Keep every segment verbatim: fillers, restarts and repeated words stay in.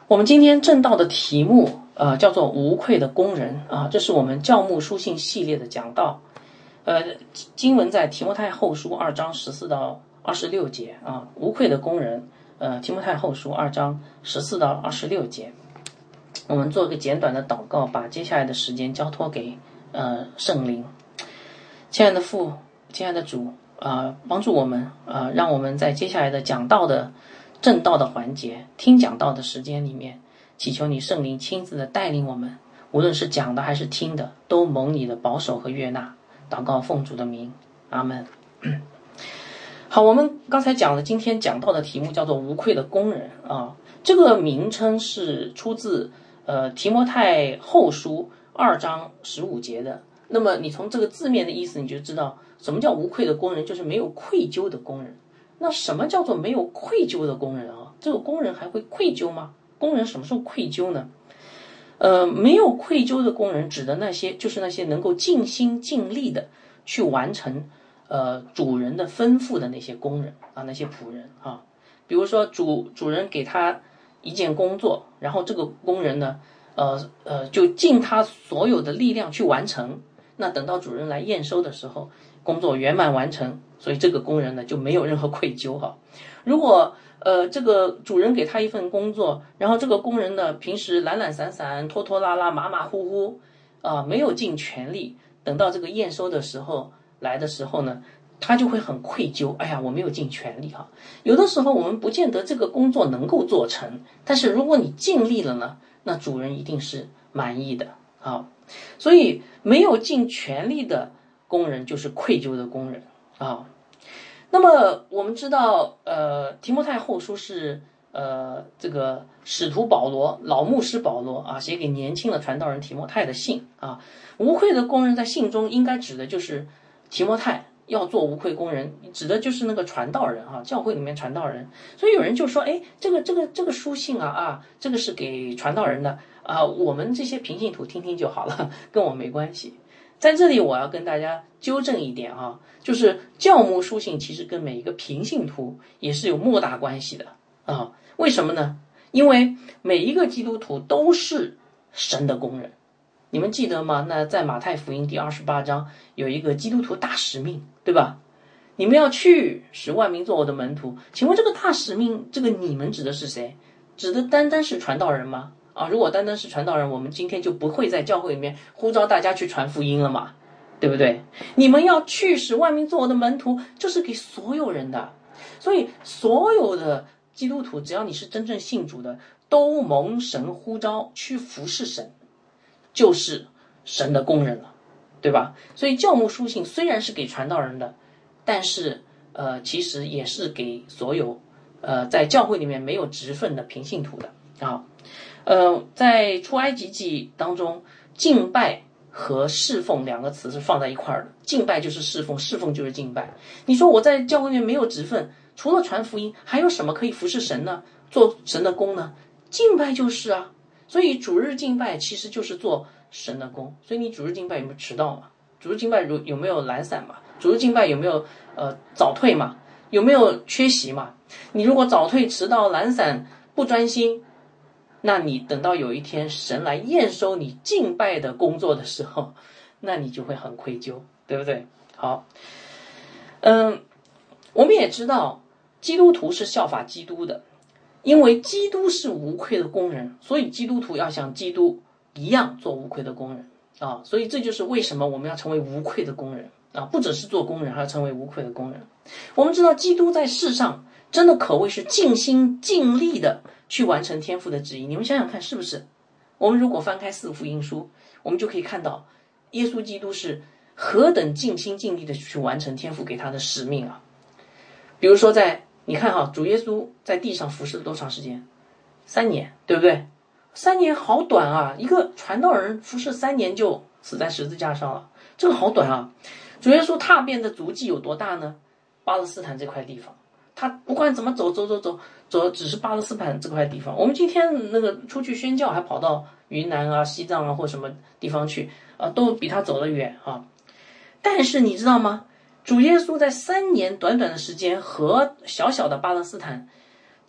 我们今天正道的题目呃叫做无愧的工人啊，这是我们教牧书信系列的讲道。呃经文在提摩太后书二章十四到二十六节啊，无愧的工人，呃提摩太后书二章十四到二十六节。我们做个简短的祷告，把接下来的时间交托给呃圣灵。亲爱的父，亲爱的主啊、呃，帮助我们啊、呃，让我们在接下来的讲道的正道的环节，听讲道的时间里面，祈求你圣灵亲自的带领我们，无论是讲的还是听的，都蒙你的保守和悦纳。祷告奉主的名，阿们。好，我们刚才讲的，今天讲到的题目叫做无愧的工人啊，这个名称是出自呃提摩太后书二章十五节的。那么你从这个字面的意思，你就知道什么叫无愧的工人，就是没有愧疚的工人。那什么叫做没有愧疚的工人啊？这个工人还会愧疚吗？工人什么时候愧疚呢？呃，没有愧疚的工人指的那些，就是那些能够尽心尽力的去完成呃主人的吩咐的那些工人啊，那些仆人啊。比如说主主人给他一件工作，然后这个工人呢，呃呃，就尽他所有的力量去完成。那等到主人来验收的时候，工作圆满完成，所以这个工人呢就没有任何愧疚哈。如果呃这个主人给他一份工作，然后这个工人呢平时懒懒散散、拖拖拉拉、马马虎虎啊、呃，没有尽全力，等到这个验收的时候来的时候呢，他就会很愧疚。哎呀，我没有尽全力哈。有的时候我们不见得这个工作能够做成，但是如果你尽力了呢，那主人一定是满意的啊。所以没有尽全力的工人就是愧疚的工人啊。那么我们知道，呃，提摩太后书是呃这个使徒保罗、老牧师保罗啊写给年轻的传道人提摩太的信啊。无愧的工人在信中应该指的就是提摩太要做无愧工人，指的就是那个传道人啊，教会里面传道人。所以有人就说，哎，这个这个这个书信啊啊，这个是给传道人的啊，我们这些平信徒听听就好了，跟我没关系。在这里我要跟大家纠正一点啊，就是教牧书信其实跟每一个平信徒也是有莫大关系的啊。为什么呢？因为每一个基督徒都是神的工人。你们记得吗？那在马太福音第二十八章有一个基督徒大使命，对吧？你们要去使万民做我的门徒。请问这个大使命，这个你们指的是谁？指的单单是传道人吗？啊，如果单单是传道人，我们今天就不会在教会里面呼召大家去传福音了嘛，对不对？你们要去使万民做我的门徒，这是给所有人的。所以所有的基督徒，只要你是真正信主的，都蒙神呼召去服侍神，就是神的工人了，对吧？所以教牧书信虽然是给传道人的，但是呃，其实也是给所有呃在教会里面没有职分的平信徒的啊。呃，在出埃及记当中，敬拜和侍奉两个词是放在一块儿的。敬拜就是侍奉，侍奉就是敬拜。你说我在教会里面没有职分，除了传福音，还有什么可以服侍神呢？做神的工呢？敬拜就是啊。所以主日敬拜其实就是做神的工。所以你主日敬拜有没有迟到嘛？主日敬拜有有没有懒散嘛？主日敬拜有没有呃早退嘛？有没有缺席嘛？你如果早退、迟到、懒散、不专心，那你等到有一天神来验收你敬拜的工作的时候，那你就会很愧疚，对不对？好，嗯，我们也知道基督徒是效法基督的，因为基督是无愧的工人，所以基督徒要像基督一样做无愧的工人啊。所以这就是为什么我们要成为无愧的工人啊，不只是做工人，还要成为无愧的工人。我们知道基督在世上真的可谓是尽心尽力的去完成天父的旨意。你们想想看，是不是？我们如果翻开四福音书，我们就可以看到耶稣基督是何等尽心尽力的去完成天父给他的使命啊。比如说在你看哈，主耶稣在地上服侍了多长时间？三年，对不对？三年好短啊，一个传道人服侍三年就死在十字架上了，这个好短啊。主耶稣踏遍的足迹有多大呢？巴勒斯坦这块地方，他不管怎么走走走走走，只是巴勒斯坦这块地方。我们今天那个出去宣教还跑到云南啊、西藏啊或什么地方去啊，都比他走得远啊。但是你知道吗？主耶稣在三年短短的时间和小小的巴勒斯坦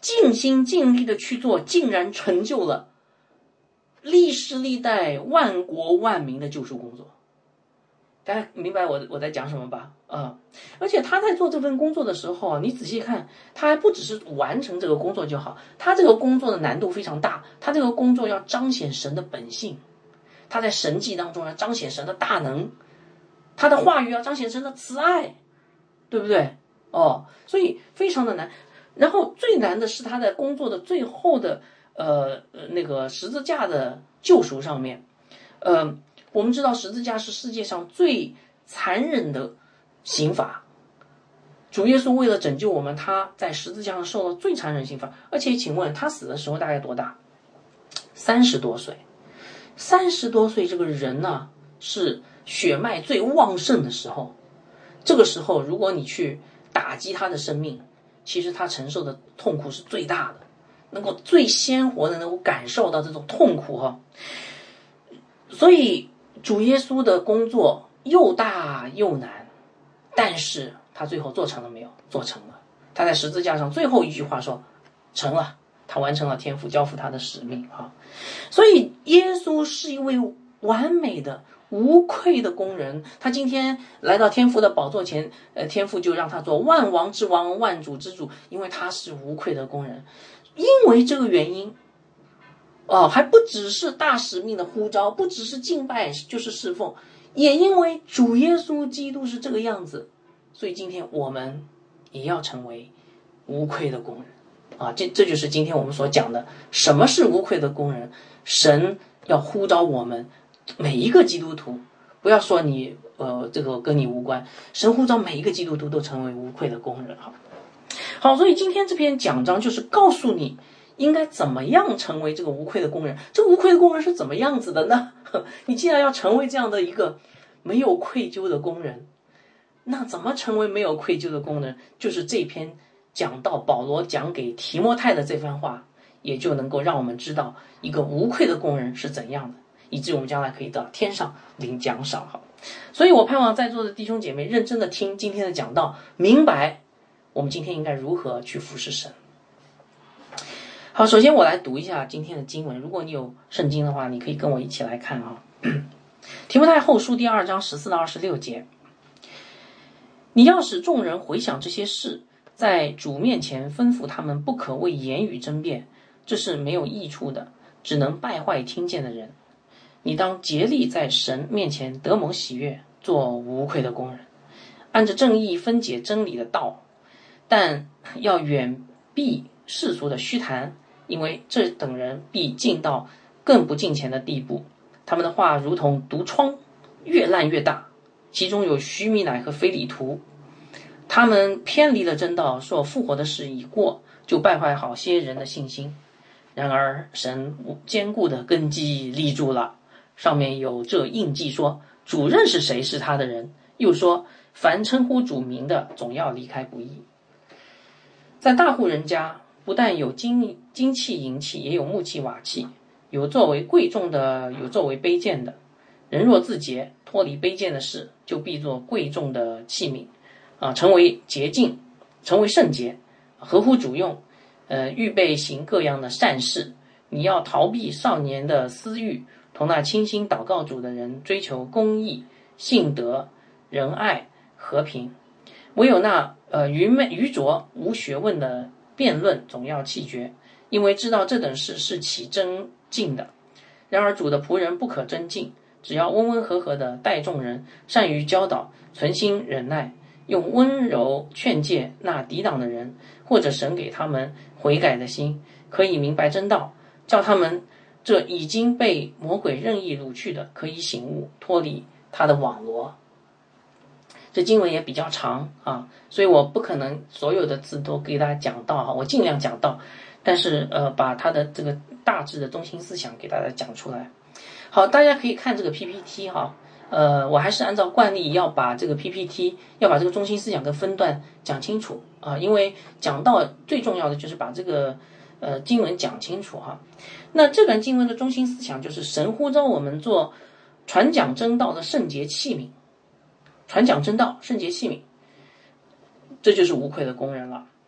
尽心尽力的去做，竟然成就了历世历代万国万民的救赎工作。大家明白我我在讲什么吧？啊、嗯，而且他在做这份工作的时候，你仔细看，他还不只是完成这个工作就好，他这个工作的难度非常大，他这个工作要彰显神的本性，他在神迹当中要彰显神的大能，他的话语要彰显神的慈爱，对不对？哦，所以非常的难。然后最难的是他在工作的最后的呃那个十字架的救赎上面，呃，我们知道十字架是世界上最残忍的刑罚，主耶稣为了拯救我们，他在十字架上受了最残忍刑罚。而且请问他死的时候大概多大？三十多岁。三十多岁这个人呢、啊，是血脉最旺盛的时候。这个时候如果你去打击他的生命，其实他承受的痛苦是最大的，能够最鲜活的能够感受到这种痛苦哈。所以主耶稣的工作又大又难，但是他最后做成了没有？做成了。他在十字架上最后一句话说成了，他完成了天父交付他的使命啊。所以耶稣是一位完美的无愧的工人，他今天来到天父的宝座前，呃，天父就让他做万王之王，万主之主，因为他是无愧的工人。因为这个原因，哦，还不只是大使命的呼召，不只是敬拜就是侍奉，也因为主耶稣基督是这个样子，所以今天我们也要成为无愧的工人啊！这这就是今天我们所讲的，什么是无愧的工人？神要呼召我们每一个基督徒，不要说你呃这个跟你无关，神呼召每一个基督徒都成为无愧的工人。好，好，所以今天这篇讲章就是告诉你应该怎么样成为这个无愧的工人。这个无愧的工人是怎么样子的呢？你既然要成为这样的一个没有愧疚的工人，那怎么成为没有愧疚的工人？就是这篇讲到保罗讲给提摩太的这番话，也就能够让我们知道一个无愧的工人是怎样的，以致我们将来可以到天上领奖赏。好，所以我盼望在座的弟兄姐妹认真的听今天的讲道，明白我们今天应该如何去服侍神。好，首先我来读一下今天的经文，如果你有圣经的话，你可以跟我一起来看啊。提摩太后书第二章十四到二十六节，你要使众人回想这些事，在主面前吩咐他们不可为言语争辩，这是没有益处的，只能败坏听见的人。你当竭力在神面前得蒙喜悦，做无愧的工人，按着正义分解真理的道，但要远避世俗的虚谈，因为这等人必进到更不敬虔的地步。他们的话如同毒疮，越烂越大，其中有须弥乃和非礼图。他们偏离了真道，说复活的事已过，就败坏好些人的信心。然而神坚固的根基立住了，上面有这印记说，主认识谁是他的人，又说凡称呼主名的总要离开不义。在大户人家，不但有金金器银器，也有木器瓦器，有作为贵重的，有作为卑贱的。人若自洁，脱离卑贱的事，就必作贵重的器皿啊，成为洁净，成为圣洁，合乎主用，呃，预备行各样的善事。你要逃避少年的私欲，同那倾心祷告主的人追求公义、信德、仁爱、和平。唯有那呃愚昧愚拙无学问的辩论总要弃绝，因为知道这等事是起争竞的。然而主的仆人不可争竞，只要温温和和的待众人，善于教导，存心忍耐，用温柔劝诫那抵挡的人，或者神给他们悔改的心，可以明白真道，叫他们这已经被魔鬼任意掳去的，可以醒悟，脱离他的网罗。这经文也比较长啊，所以我不可能所有的字都给大家讲到哈，我尽量讲到，但是呃，把它的这个大致的中心思想给大家讲出来。好，大家可以看这个 P P T 哈，呃，我还是按照惯例要把这个 P P T 要把这个中心思想跟分段讲清楚啊，因为讲到最重要的就是把这个呃经文讲清楚哈。那这段经文的中心思想就是神呼召我们做传讲真道的圣洁器皿。传讲真道，圣洁器皿，这就是无愧的工人了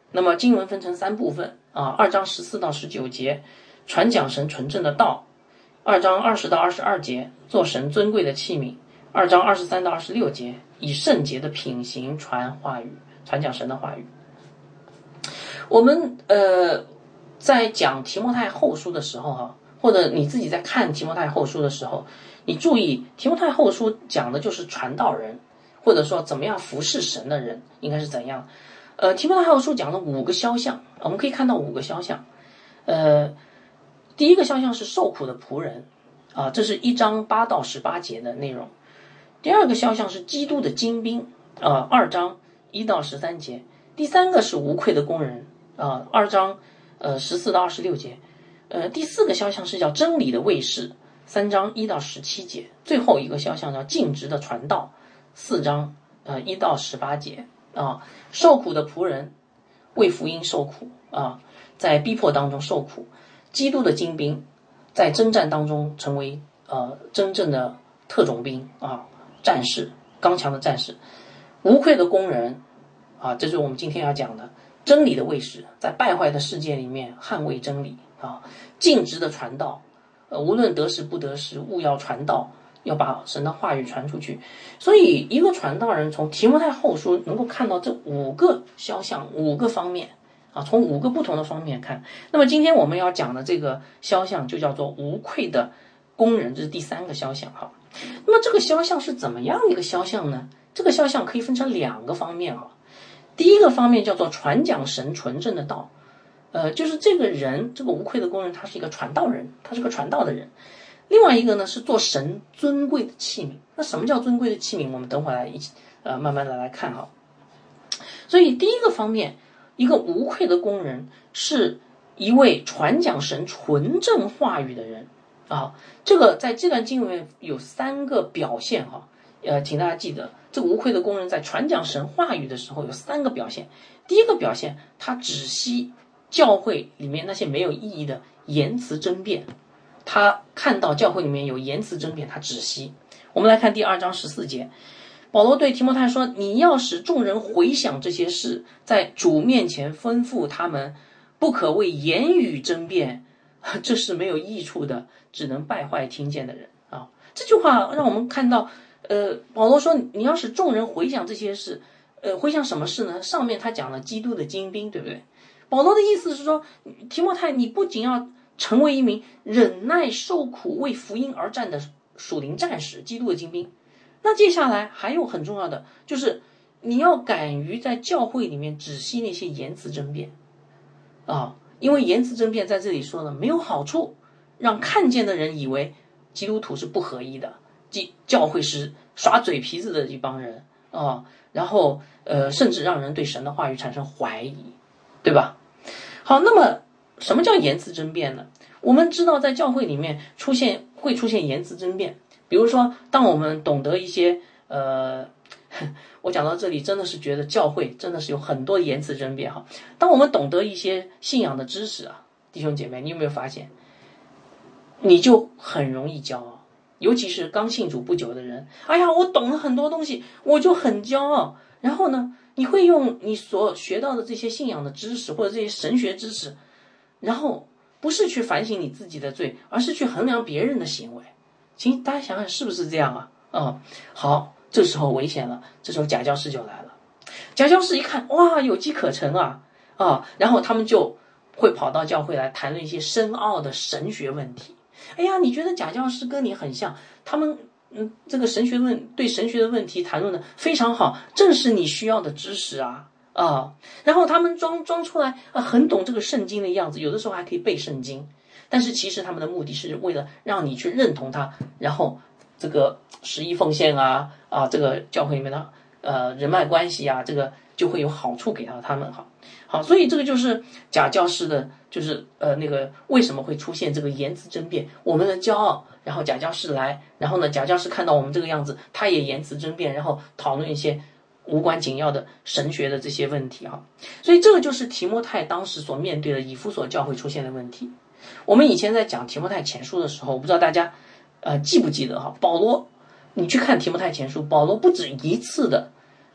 那么经文分成三部分啊，二章十四到十九节，传讲神纯正的道；二章二十到二十二节，做神尊贵的器皿；二章二十三到二十六节，以圣洁的品行传话语，传讲神的话语。我们呃在讲提摩太后书的时候哈、啊，或者你自己在看提摩太后书的时候，你注意提摩太后书讲的就是传道人，或者说怎么样服侍神的人应该是怎样。呃，提摩太后书讲了五个肖像，我们可以看到五个肖像。呃，第一个肖像是受苦的仆人啊，这是一章八到十八节的内容。第二个肖像是基督的精兵啊，二章一到十三节。第三个是无愧的工人啊，二章呃十四到二十六节。呃，第四个肖像是叫真理的卫士，三章一到十七节。最后一个肖像叫尽职的传道，四章呃一到十八节。啊，受苦的仆人为福音受苦啊，在逼迫当中受苦；基督的精兵在征战当中成为呃真正的特种兵啊，战士，刚强的战士；无愧的工人啊，这是我们今天要讲的真理的卫士，在败坏的世界里面捍卫真理啊；尽职的传道，呃，无论得时不得时，务要传道。要把神的话语传出去，所以一个传道人从提摩太后书能够看到这五个肖像，五个方面啊，从五个不同的方面看。那么今天我们要讲的这个肖像就叫做无愧的工人，这是第三个肖像哈。那么这个肖像是怎么样一个肖像呢？这个肖像可以分成两个方面哈。第一个方面叫做传讲神纯正的道，呃，就是这个人，这个无愧的工人，他是一个传道人，他是个传道的人。另外一个呢是做神尊贵的器皿。那什么叫尊贵的器皿？我们等会儿来一起呃慢慢的来看哈。所以第一个方面，一个无愧的工人是一位传讲神纯正话语的人啊。这个在这段经文有三个表现哈，呃，请大家记得，这个无愧的工人在传讲神话语的时候有三个表现。第一个表现，他止息教会里面那些没有意义的言辞争辩。他看到教会里面有言辞争辩，他止息。我们来看第二章十四节，保罗对提摩太说：“你要使众人回想这些事，在主面前吩咐他们，不可为言语争辩，这是没有益处的，只能败坏听见的人。”啊，这句话让我们看到，呃，保罗说你要使众人回想这些事，呃，回想什么事呢？上面他讲了基督的精兵，对不对？保罗的意思是说，提摩太，你不仅要成为一名忍耐受苦为福音而战的属灵战士，基督的精兵。那接下来还有很重要的，就是你要敢于在教会里面止息那些言辞争辩啊，因为言辞争辩在这里说呢没有好处，让看见的人以为基督徒是不合一的，即教会是耍嘴皮子的一帮人啊，然后呃甚至让人对神的话语产生怀疑，对吧？好，那么什么叫言辞争辩呢？我们知道在教会里面出现会出现言辞争辩，比如说当我们懂得一些呃我讲到这里真的是觉得教会真的是有很多言辞争辩哈。当我们懂得一些信仰的知识啊，弟兄姐妹，你有没有发现你就很容易骄傲，尤其是刚信主不久的人，哎呀我懂了很多东西，我就很骄傲，然后呢你会用你所学到的这些信仰的知识或者这些神学知识，然后不是去反省你自己的罪，而是去衡量别人的行为。请大家想想是不是这样啊？嗯，好，这时候危险了，这时候假教师就来了。假教师一看，哇，有机可乘啊啊，然后他们就会跑到教会来谈论一些深奥的神学问题。哎呀，你觉得假教师跟你很像，他们嗯，这个神学问对神学的问题谈论的非常好，正是你需要的知识啊。啊，然后他们装装出来啊，很懂这个圣经的样子，有的时候还可以背圣经，但是其实他们的目的是为了让你去认同他，然后这个十一奉献啊啊，这个教会里面的呃人脉关系啊，这个就会有好处给到他们哈。好，所以这个就是假教师的，就是呃那个为什么会出现这个言辞争辩，我们的骄傲，然后假教师来，然后呢假教师看到我们这个样子，他也言辞争辩，然后讨论一些无关紧要的神学的这些问题啊，所以这个就是提摩太当时所面对的以弗所教会出现的问题。我们以前在讲提摩太前书的时候，我不知道大家呃记不记得哈，保罗，你去看提摩太前书，保罗不止一次的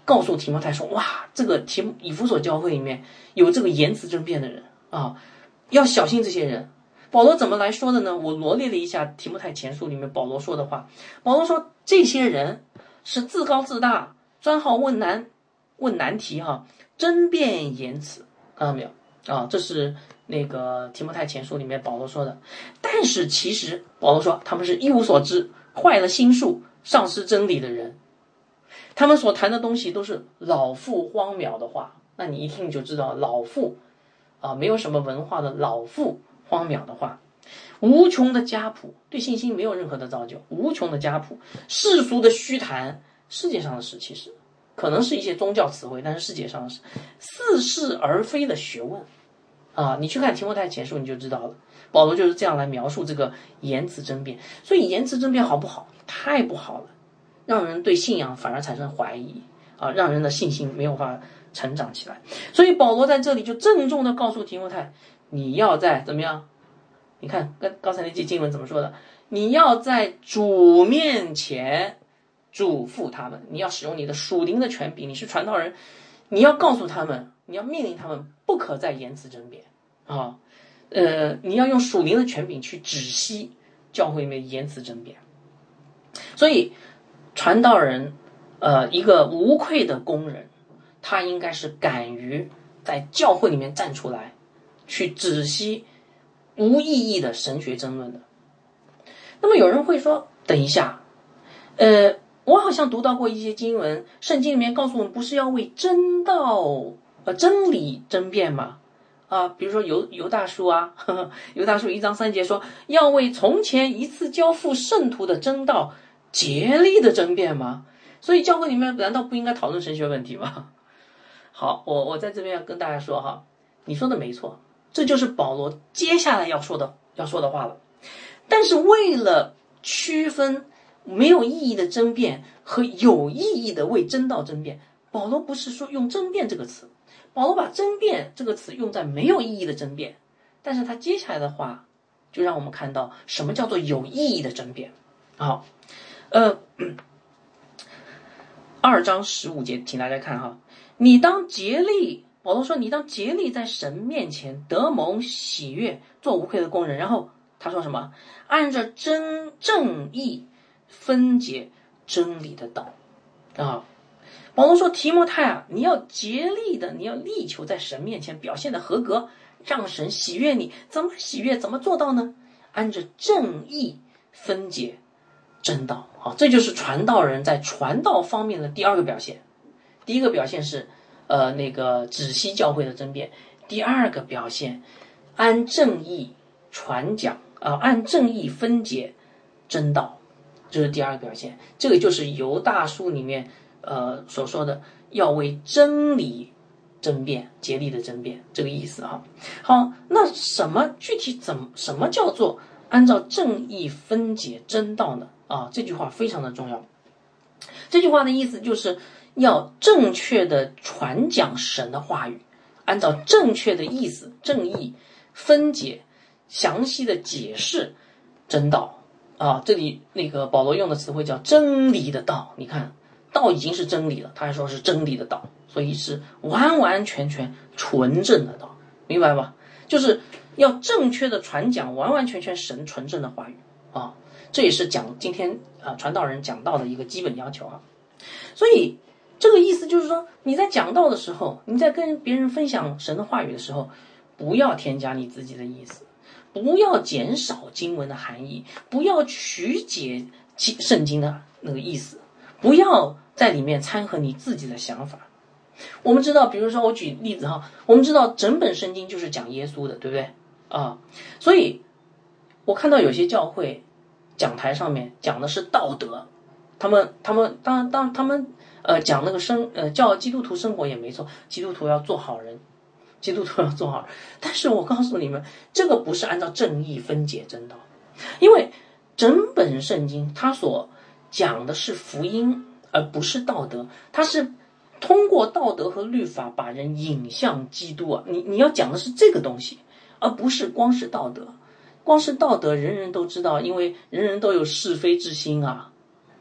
告诉提摩太说，哇，这个提以弗所教会里面有这个言辞争辩的人啊，要小心这些人。保罗怎么来说的呢？我罗列了一下提摩太前书里面保罗说的话。保罗说，这些人是自高自大，专好问难问难题啊，争辩言辞，看到没有啊？这是那个提摩太前书里面保罗说的。但是其实保罗说，他们是一无所知，坏了心术，丧失真理的人。他们所谈的东西都是老妇荒渺的话，那你一听就知道老妇啊，没有什么文化的老妇荒渺的话，无穷的家谱，对信心没有任何的造就，无穷的家谱，世俗的虚谈，世界上的事其实可能是一些宗教词汇，但是世界上的事似是而非的学问啊，你去看提摩太前书你就知道了。保罗就是这样来描述这个言辞争辩。所以言辞争辩好不好？太不好了，让人对信仰反而产生怀疑啊，让人的信心没有办法成长起来。所以保罗在这里就郑重的告诉提摩太，你要在怎么样？你看跟刚才那句经文怎么说的？你要在主面前嘱咐他们，你要使用你的属灵的权柄，你是传道人，你要告诉他们，你要命令他们不可再言辞争辩啊，呃，你要用属灵的权柄去止息教会里面言辞争辩。所以传道人呃，一个无愧的工人，他应该是敢于在教会里面站出来，去止息无意义的神学争论的。那么有人会说，等一下，呃，我好像读到过一些经文，圣经里面告诉我们，不是要为真道、呃真理争辩吗？啊，比如说犹犹大书啊，呵呵犹大书一章三节说，要为从前一次交付圣徒的真道竭力的争辩吗？所以教会里面难道不应该讨论神学问题吗？好，我我在这边要跟大家说哈，你说的没错，这就是保罗接下来要说的要说的话了。但是为了区分没有意义的争辩和有意义的为真道争辩，保罗不是说用争辩这个词，保罗把争辩这个词用在没有意义的争辩，但是他接下来的话就让我们看到什么叫做有意义的争辩。好，呃，二章十五节，请大家看哈，你当竭力，保罗说你当竭力在神面前得蒙喜悦，做无愧的工人。然后他说什么？按着真正义分解真理的道啊。保罗说提摩太啊，你要竭力的，你要力求在神面前表现的合格，让神喜悦你。怎么喜悦？怎么做到呢？按着正义分解真道。好，这就是传道人在传道方面的第二个表现。第一个表现是呃那个止息教会的争辩，第二个表现按正义传讲啊、呃，按正义分解真道，这是第二个表现。这个就是犹大书里面呃所说的要为真理争辩，竭力的争辩，这个意思哈。好，那什么具体怎么什么叫做按照正义分解真道呢？啊，这句话非常的重要。这句话的意思就是要正确的传讲神的话语，按照正确的意思、正义分解、详细的解释真道啊。这里那个保罗用的词汇叫真理的道，你看道已经是真理了，他还说是真理的道，所以是完完全全纯正的道，明白吧？就是要正确的传讲完完全全神纯正的话语啊。这也是讲今天啊传道人讲道的一个基本要求啊。所以这个意思就是说，你在讲道的时候，你在跟别人分享神的话语的时候，不要添加你自己的意思，不要减少经文的含义，不要曲解圣经的那个意思，不要在里面掺和你自己的想法。我们知道，比如说我举例子哈，我们知道整本圣经就是讲耶稣的，对不对啊？所以我看到有些教会讲台上面讲的是道德，他们他们当当他们呃讲那个生呃叫基督徒生活也没错，基督徒要做好人，基督徒要做好人。但是我告诉你们，这个不是按照正义分解真道，因为整本圣经它所讲的是福音，而不是道德，它是通过道德和律法把人引向基督啊。你你要讲的是这个东西，而不是光是道德。光是道德人人都知道，因为人人都有是非之心啊，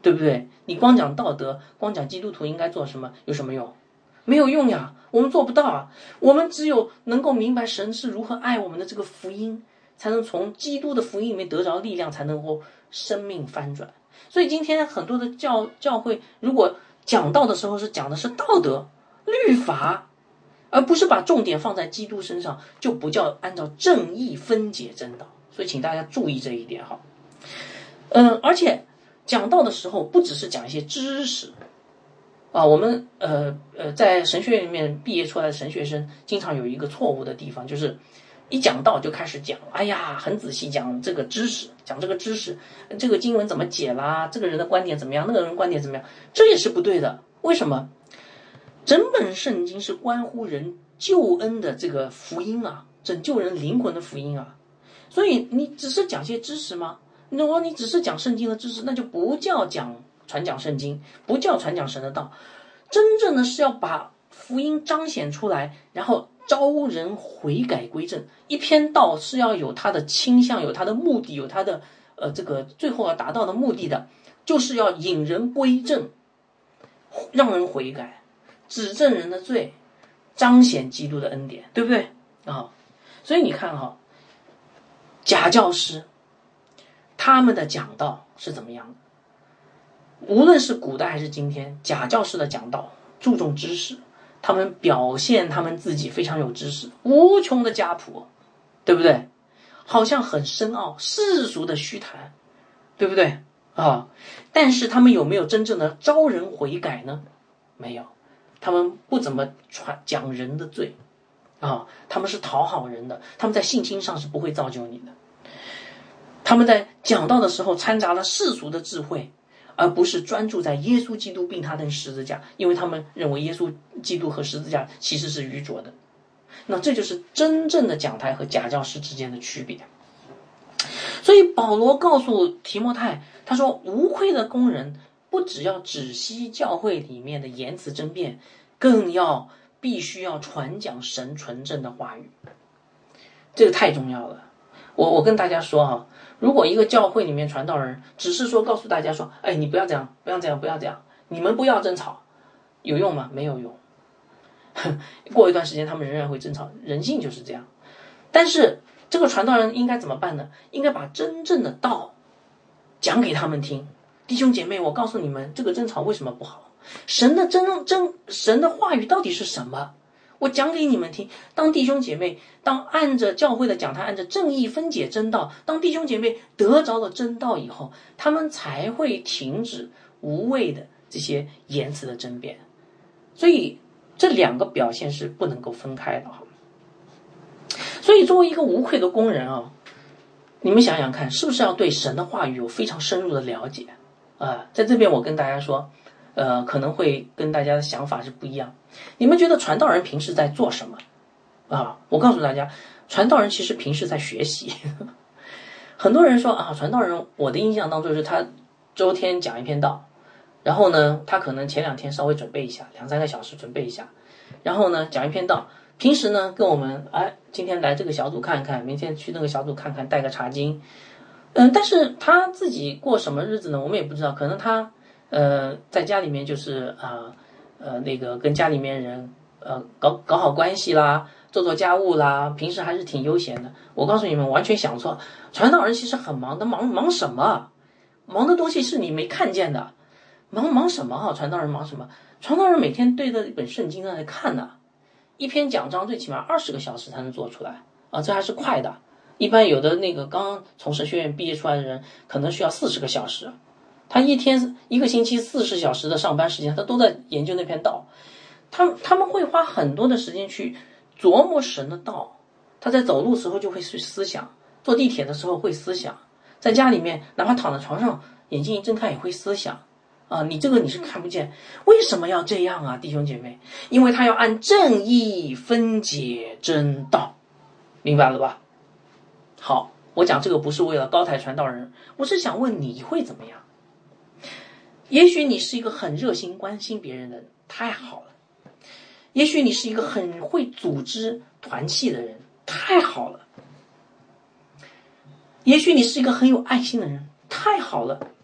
对不对？你光讲道德，光讲基督徒应该做什么，有什么用？没有用呀，我们做不到啊。我们只有能够明白神是如何爱我们的这个福音，才能从基督的福音里面得着力量，才能够生命翻转。所以今天很多的教教会，如果讲道的时候是讲的是道德、律法，而不是把重点放在基督身上，就不叫按照正义分解真道。所以请大家注意这一点哈。嗯，而且讲道的时候，不只是讲一些知识。啊，我们呃呃，在神学院里面毕业出来的神学生，经常有一个错误的地方，就是一讲道就开始讲，哎呀，很仔细讲这个知识，讲这个知识，这个经文怎么解啦，这个人的观点怎么样，那个人观点怎么样，这也是不对的。为什么？整本圣经是关乎人救恩的这个福音啊，拯救人灵魂的福音啊，所以你只是讲些知识吗？如果你只是讲圣经的知识，那就不叫讲传讲圣经，不叫传讲神的道。真正的是要把福音彰显出来，然后招人悔改归正。一篇道是要有它的倾向，有它的目的，有它的呃这个最后要达到的目的的，就是要引人归正，让人悔改，指正人的罪，彰显基督的恩典，对不对啊？所以你看哈，假教师他们的讲道是怎么样的？无论是古代还是今天，假教师的讲道注重知识，他们表现他们自己非常有知识，无穷的家谱，对不对？好像很深奥，世俗的虚谈，对不对啊？但是他们有没有真正的招人悔改呢？没有，他们不怎么传讲人的罪啊，他们是讨好人的，他们在信心上是不会造就你的。他们在讲道的时候掺杂了世俗的智慧，而不是专注在耶稣基督并他的十字架，因为他们认为耶稣基督和十字架其实是愚拙的。那这就是真正的讲台和假教师之间的区别。所以保罗告诉提摩太，他说无愧的工人不只要止息教会里面的言辞争辩，更要必须要传讲神纯正的话语。这个太重要了。我我跟大家说哈，如果一个教会里面传道人只是说告诉大家说，哎，你不要这样，不要这样，不要这样，你们不要争吵，有用吗？没有用。过一段时间他们仍然会争吵，人性就是这样。但是这个传道人应该怎么办呢？应该把真正的道讲给他们听。弟兄姐妹，我告诉你们，这个争吵为什么不好？神的真真神的话语到底是什么？我讲给你们听。当弟兄姐妹，当按着教会的讲台，按着正义分解真道，当弟兄姐妹得着了真道以后，他们才会停止无谓的这些言辞的争辩。所以这两个表现是不能够分开的。所以作为一个无愧的工人啊，你们想想看，是不是要对神的话语有非常深入的了解啊？在这边我跟大家说，呃，可能会跟大家的想法是不一样。你们觉得传道人平时在做什么啊？我告诉大家，传道人其实平时在学习。很多人说啊，传道人，我的印象当中是他周天讲一篇道，然后呢，他可能前两天稍微准备一下，两三个小时准备一下，然后呢讲一篇道。平时呢跟我们，哎，今天来这个小组看看，明天去那个小组看看，带个茶巾。嗯，但是他自己过什么日子呢？我们也不知道，可能他呃在家里面就是啊。呃, 呃那个跟家里面人呃搞搞好关系啦，做做家务啦，平时还是挺悠闲的。我告诉你们，完全想错，传道人其实很忙的，忙忙什么？忙的东西是你没看见的。忙忙什么啊？传道人忙什么？传道人每天对着一本圣经在那看呢，一篇讲章最起码二十个小时才能做出来啊，这还是快的。一般有的那个刚从神学院毕业出来的人，可能需要四十个小时。他一天一个星期四十小时的上班时间，他都在研究那篇道。他他们会花很多的时间去琢磨神的道。他在走路的时候就会去思想，坐地铁的时候会思想，在家里面哪怕躺在床上，眼睛一睁开也会思想啊。你这个你是看不见，为什么要这样啊，弟兄姐妹？因为他要按正义分解真道，明白了吧？好，我讲这个不是为了高抬传道人，我是想问你会怎么样？也许你是一个很热心关心别人的人，太好了。也许你是一个很会组织团契的人，太好了。也许你是一个很有爱心的人，太好了。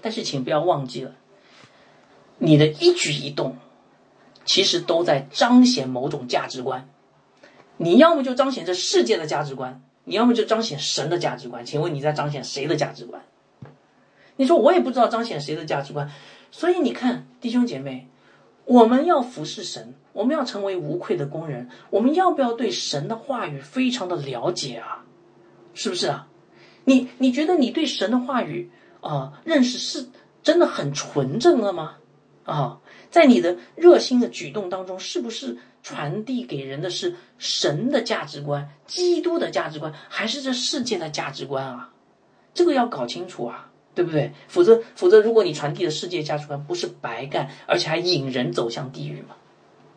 但是请不要忘记了，你的一举一动其实都在彰显某种价值观。你要么就彰显这世界的价值观，你要么就彰显神的价值观。请问你在彰显谁的价值观？你说我也不知道彰显谁的价值观。所以你看，弟兄姐妹，我们要服侍神，我们要成为无愧的工人，我们要不要对神的话语非常的了解啊？是不是啊？你你觉得你对神的话语啊、呃、认识是真的很纯正了吗？啊，在你的热心的举动当中，是不是传递给人的是神的价值观、基督的价值观，还是这世界的价值观啊？这个要搞清楚啊，对不对？否则否则如果你传递的世界价值观，不是白干，而且还引人走向地狱吗？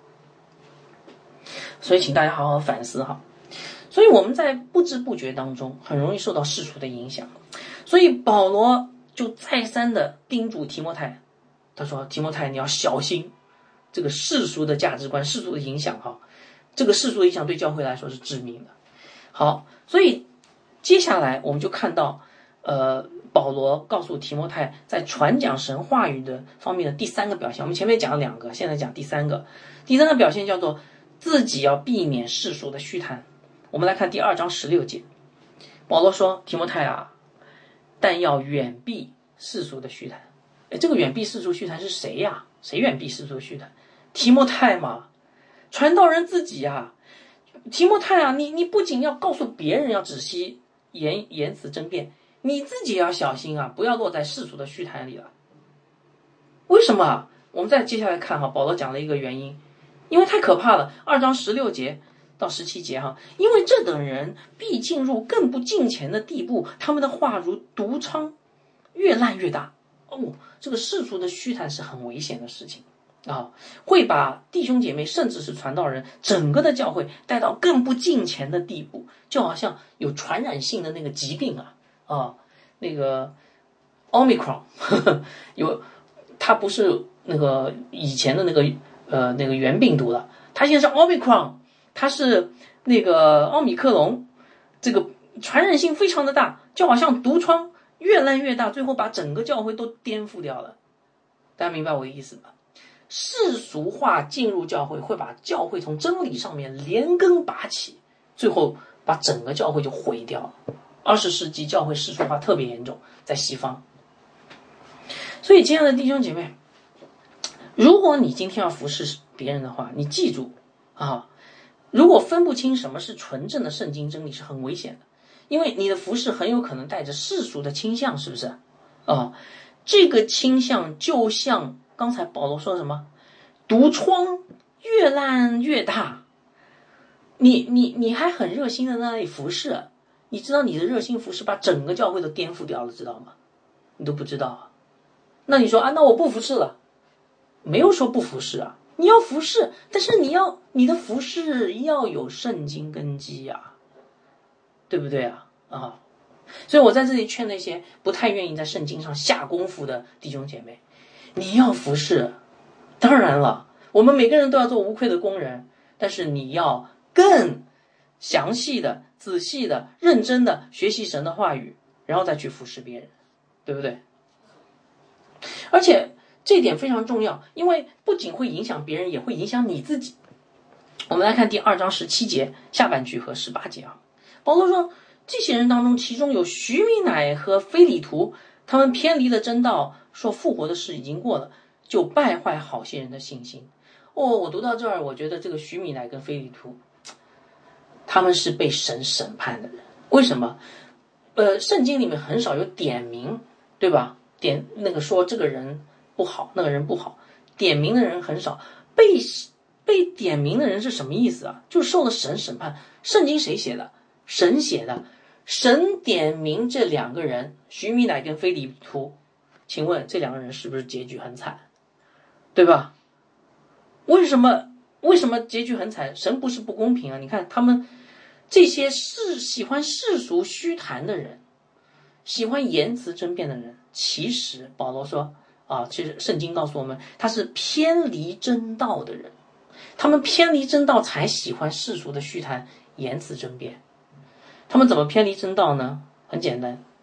所以请大家好好反思哈。所以我们在不知不觉当中很容易受到世俗的影响，所以保罗就再三的叮嘱提摩太，他说提摩太你要小心这个世俗的价值观，世俗的影响哈，这个世俗的影响对教会来说是致命的。好，所以接下来我们就看到呃保罗告诉提摩太在传讲神话语的方面的第三个表现。我们前面讲了两个，现在讲第三个。第三个表现叫做自己要避免世俗的虚谈。我们来看第二章十六节，保罗说提摩太啊，但要远避世俗的虚谈。哎，这个远避世俗虚谈是谁呀？谁远避世俗虚谈？提摩太嘛，传道人自己啊。提摩太啊，你你不仅要告诉别人要仔细言言辞争辩，你自己也要小心啊，不要落在世俗的虚谈里了。为什么？我们再接下来看哈，保罗讲了一个原因，因为太可怕了。二章十六节到十七节哈，因为这等人必进入更不敬虔的地步，他们的话如毒疮，越烂越大。哦，这个世俗的虚谈是很危险的事情啊，会把弟兄姐妹甚至是传道人整个的教会带到更不敬虔的地步，就好像有传染性的那个疾病啊啊，那个 Omicron 呵呵有，它不是那个以前的那个呃那个原病毒了，它现在是 Omicron。它是那个奥米克戎，这个传染性非常的大，就好像毒疮越烂越大，最后把整个教会都颠覆掉了。大家明白我的意思吧？世俗化进入教会，会把教会从真理上面连根拔起，最后把整个教会就毁掉了。二十世纪教会世俗化特别严重，在西方。所以亲爱的弟兄姐妹，如果你今天要服侍别人的话，你记住啊，如果分不清什么是纯正的圣经真理是很危险的，因为你的服侍很有可能带着世俗的倾向，是不是啊？这个倾向就像刚才保罗说什么，毒疮越烂越大，你你你还很热心的在那里服侍，你知道你的热心服侍把整个教会都颠覆掉了，知道吗？你都不知道啊？那你说啊，那我不服侍了？没有说不服侍啊，你要服侍，但是你要你的服侍要有圣经根基啊，对不对啊？啊，所以我在这里劝那些不太愿意在圣经上下功夫的弟兄姐妹，你要服侍，当然了，我们每个人都要做无愧的工人，但是你要更详细的、仔细的、认真的学习神的话语，然后再去服侍别人，对不对？而且这点非常重要，因为不仅会影响别人，也会影响你自己。我们来看第二章十七节下半句和十八节啊，保罗说，这些人当中，其中有徐米乃和非里图，他们偏离了真道，说复活的事已经过了，就败坏好些人的信心。哦，我读到这儿，我觉得这个徐米乃跟非里图，他们是被神审判的人。为什么？呃，圣经里面很少有点名，对吧？点那个说这个人不好，那个人不好，点名的人很少。被被点名的人是什么意思啊？就受了神审判。圣经谁写的？神写的。神点名这两个人，徐米乃跟非里图，请问这两个人是不是结局很惨？对吧？为什么为什么结局很惨？神不是不公平啊！你看他们这些是喜欢世俗虚谈的人，喜欢言辞争辩的人，其实保罗说啊，其实圣经告诉我们，他是偏离真道的人。他们偏离真道，才喜欢世俗的虚谈、言辞争辩。他们怎么偏离真道呢？很简单，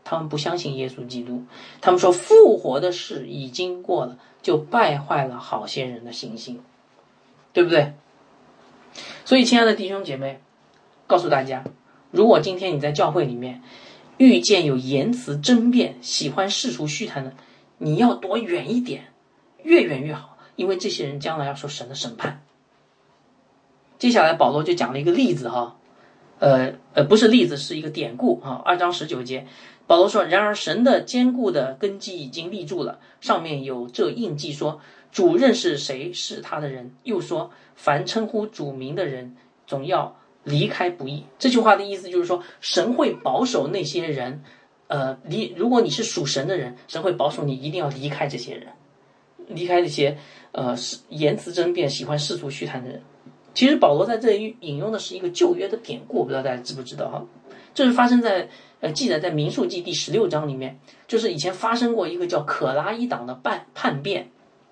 他们不相信耶稣基督，他们说复活的事已经过了，就败坏了好些人的信心，对不对？所以亲爱的弟兄姐妹，告诉大家，如果今天你在教会里面遇见有言辞争辩、喜欢世俗虚谈的，你要躲远一点，越远越好，因为这些人将来要受神的审判。接下来保罗就讲了一个例子哈，呃呃，不是例子，是一个典故啊。二章十九节，保罗说：“然而神的坚固的根基已经立住了，上面有这印记说，主认识谁是他的人。又说，凡称呼主名的人，总要离开不义。”这句话的意思就是说，神会保守那些人，呃，离如果你是属神的人，神会保守你一定要离开这些人，离开这些呃言辞争辩、喜欢世俗虚谈的人。其实保罗在这里引用的是一个旧约的典故，不知道大家知不知道哈？这是发生在呃记载在民数记第十六章里面，就是以前发生过一个叫可拉一党的叛叛变。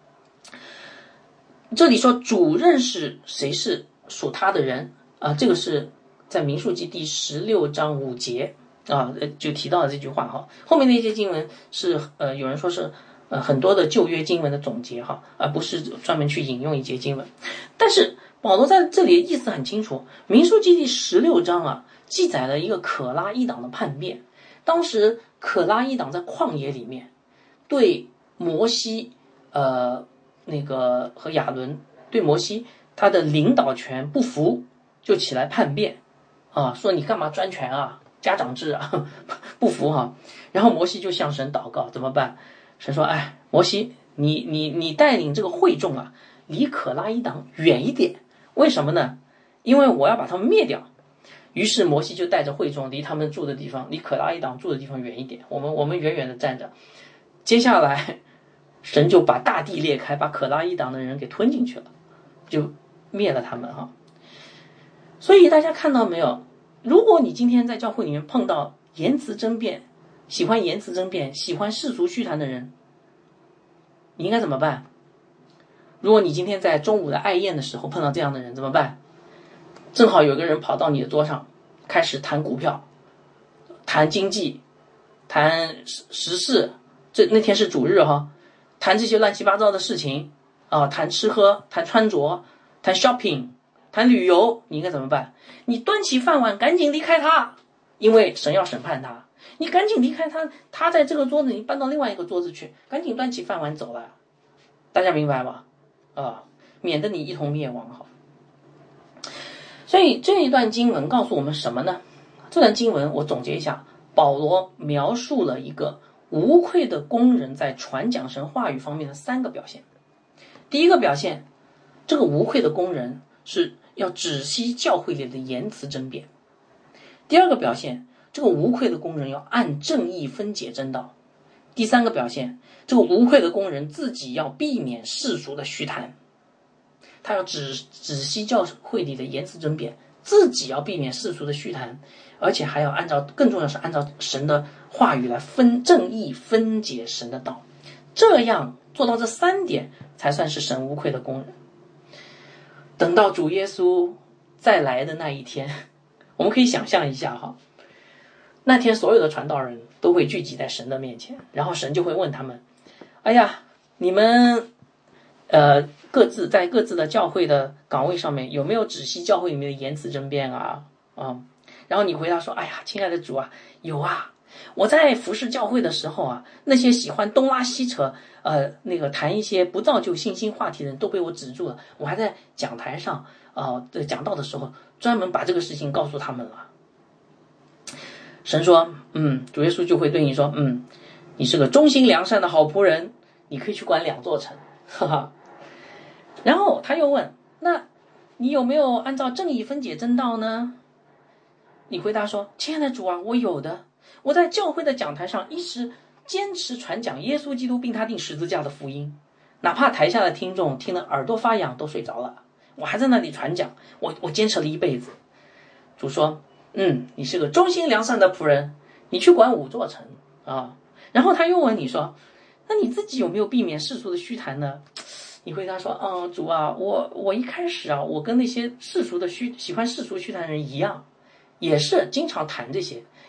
这里说主认识谁是属他的人啊、呃，这个是在民数记第十六章五节啊，就提到了这句话哈。后面那些经文是呃有人说是呃很多的旧约经文的总结哈，而不是专门去引用一节经文，但是保罗在这里的意思很清楚，民数记第十六章啊，记载了一个可拉一党的叛变。当时可拉一党在旷野里面，对摩西，呃，那个和亚伦对摩西他的领导权不服，就起来叛变，啊，说你干嘛专权啊，家长制啊，不服哈、啊。然后摩西就向神祷告，怎么办？神说，哎，摩西，你你你带领这个会众啊，离可拉一党远一点。为什么呢？因为我要把他们灭掉。于是摩西就带着会众离他们住的地方，离可拉一党住的地方远一点，我们我们远远的站着。接下来神就把大地裂开，把可拉一党的人给吞进去了，就灭了他们哈。所以大家看到没有，如果你今天在教会里面碰到言辞争辩、喜欢言辞争辩、喜欢世俗虚谈的人，你应该怎么办？如果你今天在中午的爱宴的时候碰到这样的人怎么办？正好有个人跑到你的桌上，开始谈股票、谈经济、谈时事，这那天是主日哈，谈这些乱七八糟的事情啊，谈吃喝、谈穿着、谈 shopping、谈旅游，你应该怎么办？你端起饭碗赶紧离开他，因为神要审判他。你赶紧离开他，他在这个桌子，你搬到另外一个桌子去，赶紧端起饭碗走了。大家明白吗？啊，免得你一同灭亡哈。所以这一段经文告诉我们什么呢？这段经文我总结一下，保罗描述了一个无愧的工人在传讲神话语方面的三个表现。第一个表现，这个无愧的工人是要止息教会里的言辞争辩。第二个表现，这个无愧的工人要按正义分解真道。第三个表现，这个无愧的工人自己要避免世俗的虚谈，他要止止息教会里的言辞争辩，自己要避免世俗的虚谈，而且还要按照，更重要是按照神的话语来分正义分解神的道，这样做到这三点才算是神无愧的工人。等到主耶稣再来的那一天，我们可以想象一下哈，那天所有的传道人都会聚集在神的面前，然后神就会问他们，哎呀，你们呃各自在各自的教会的岗位上面有没有止息教会里面的言辞争辩啊？啊，然后你回答说，哎呀，亲爱的主啊，有啊，我在服侍教会的时候啊，那些喜欢东拉西扯，呃，那个谈一些不造就信心话题的人都被我止住了。我还在讲台上啊、呃，讲道的时候，专门把这个事情告诉他们了。神说，嗯，主耶稣就会对你说，嗯，你是个忠心良善的好仆人，你可以去管两座城，哈哈。然后他又问，那你有没有按照正义分解真道呢？你回答说，亲爱的主啊，我有的，我在教会的讲台上一直坚持传讲耶稣基督并他钉十字架的福音，哪怕台下的听众听了耳朵发痒都睡着了，我还在那里传讲，我我坚持了一辈子。主说，嗯，你是个忠心良善的仆人，你去管五座城啊。然后他又问你说，那你自己有没有避免世俗的虚谈呢？你回答说，嗯，主啊，我我一开始啊，我跟那些世俗的虚喜欢世俗虚谈的人一样，也是经常谈这些，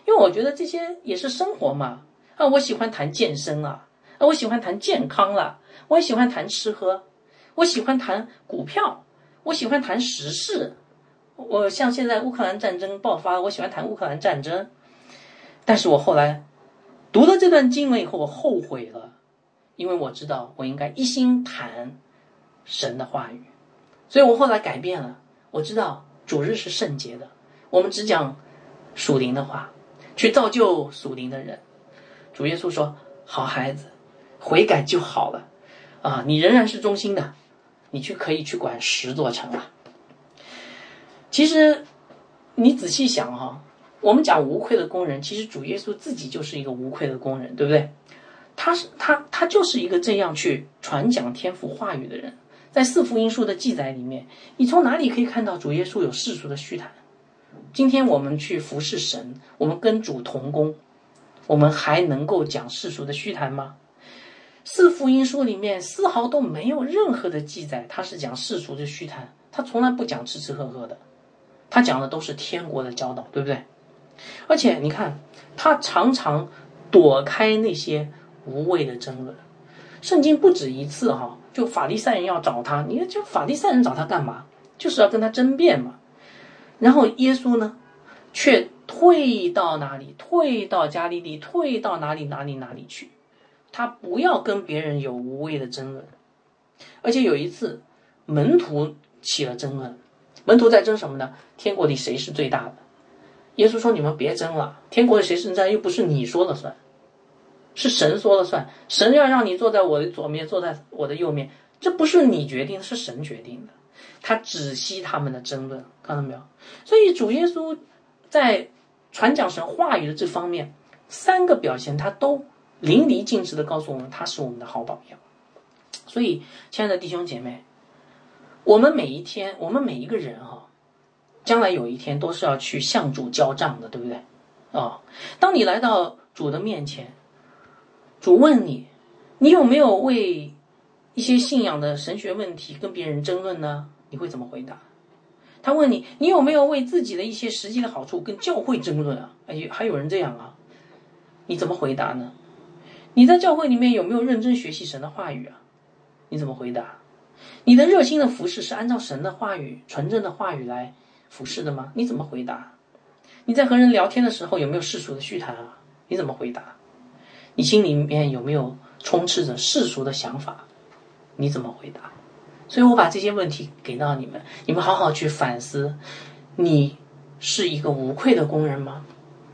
因为我觉得这些也是生活嘛。啊，我喜欢谈健身啊，啊，我喜欢谈健康啦，我也喜欢谈吃喝，我喜欢谈股票，我喜欢谈时事。我像现在乌克兰战争爆发，我喜欢谈乌克兰战争。但是我后来读了这段经文以后，我后悔了，因为我知道我应该一心谈神的话语，所以我后来改变了。我知道主日是圣洁的，我们只讲属灵的话，去造就属灵的人。主耶稣说，好孩子，悔改就好了啊！你仍然是忠心的，你去可以去管十座城了。其实你仔细想哈、啊，我们讲无愧的工人，其实主耶稣自己就是一个无愧的工人，对不对？他是他他就是一个这样去传讲天父话语的人。在四福音书的记载里面，你从哪里可以看到主耶稣有世俗的虚谈？今天我们去服侍神，我们跟主同工，我们还能够讲世俗的虚谈吗？四福音书里面丝毫都没有任何的记载他是讲世俗的虚谈，他从来不讲吃吃喝喝的，他讲的都是天国的教导，对不对？而且你看，他常常躲开那些无谓的争论。圣经不止一次哈，就法利赛人要找他，你就法利赛人找他干嘛？就是要跟他争辩嘛。然后耶稣呢，却退到哪里？退到加利利，退到哪里哪里哪里去？他不要跟别人有无谓的争论。而且有一次，门徒起了争论，门徒在争什么呢？天国里谁是最大的？耶稣说：“你们别争了，天国里谁是最大，又不是你说了算。”是神说了算，神要让你坐在我的左面，坐在我的右面，这不是你决定的，是神决定的。他止息他们的争论，看到没有？所以主耶稣在传讲神话语的这方面，三个表现他都淋漓尽致的告诉我们，他是我们的好榜样。所以亲爱的弟兄姐妹，我们每一天，我们每一个人哈、啊，将来有一天都是要去向主交账的，对不对？哦，当你来到主的面前，主问你，你有没有为一些信仰的神学问题跟别人争论呢？你会怎么回答？他问你，你有没有为自己的一些实际的好处跟教会争论啊？哎，还有人这样啊？你怎么回答呢？你在教会里面有没有认真学习神的话语啊？你怎么回答？你的热心的服事是按照神的话语、纯正的话语来服事的吗？你怎么回答？你在和人聊天的时候有没有世俗的虚谈啊？你怎么回答？你心里面有没有充斥着世俗的想法？你怎么回答？所以我把这些问题给到你们，你们好好去反思，你是一个无愧的工人吗？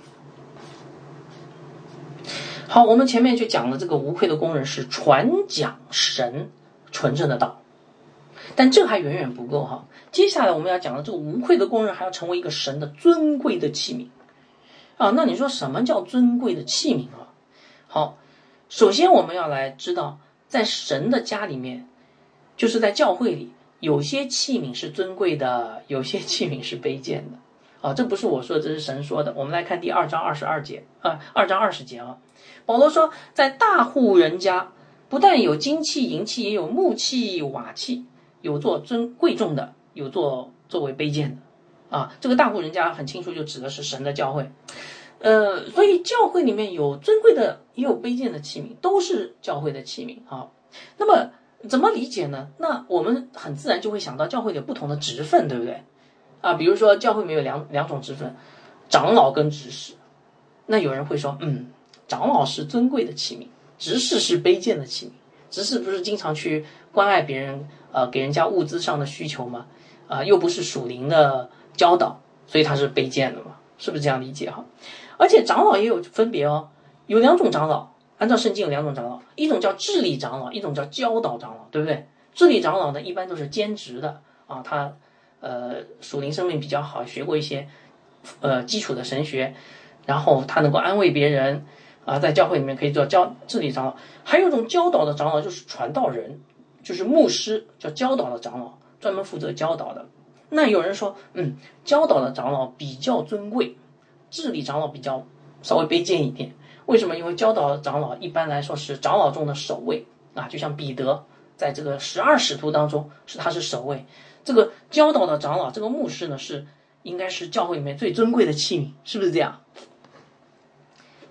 好，我们前面就讲了，这个无愧的工人是传讲神纯正的道，但这还远远不够哈。接下来我们要讲的这个无愧的工人还要成为一个神的尊贵的器皿啊。那你说什么叫尊贵的器皿啊？好，首先我们要来知道，在神的家里面，就是在教会里，有些器皿是尊贵的，有些器皿是卑贱的啊。这不是我说的，这是神说的。我们来看第二章二十二节啊，二章二十节啊。保罗说，在大户人家，不但有金器、银器，也有木器、瓦器，有做尊贵重的，有做作为卑贱的啊。这个大户人家很清楚，就指的是神的教会。呃，所以教会里面有尊贵的，也有卑贱的器皿，都是教会的器皿啊。那么怎么理解呢？那我们很自然就会想到教会有不同的职分，对不对？啊，比如说教会里面有两两种职分，长老跟执事。那有人会说，嗯，长老是尊贵的器皿，执事是卑贱的器皿。执事不是经常去关爱别人，呃，给人家物资上的需求吗？啊、呃，又不是属灵的教导，所以他是卑贱的嘛？是不是这样理解哈？而且长老也有分别哦，有两种长老，按照圣经有两种长老，一种叫治理长老，一种叫教导长老，对不对？治理长老呢，一般都是兼职的啊，他呃属灵生命比较好，学过一些呃基础的神学，然后他能够安慰别人啊，在教会里面可以做教治理长老。还有一种教导的长老，就是传道人，就是牧师，叫教导的长老，专门负责教导的。那有人说，嗯，教导的长老比较尊贵，治理长老比较稍微卑贱一点。为什么？因为教导的长老一般来说是长老中的首位啊，就像彼得在这个十二使徒当中是他是首位。这个教导的长老，这个牧师呢，是应该是教会里面最尊贵的器皿，是不是这样？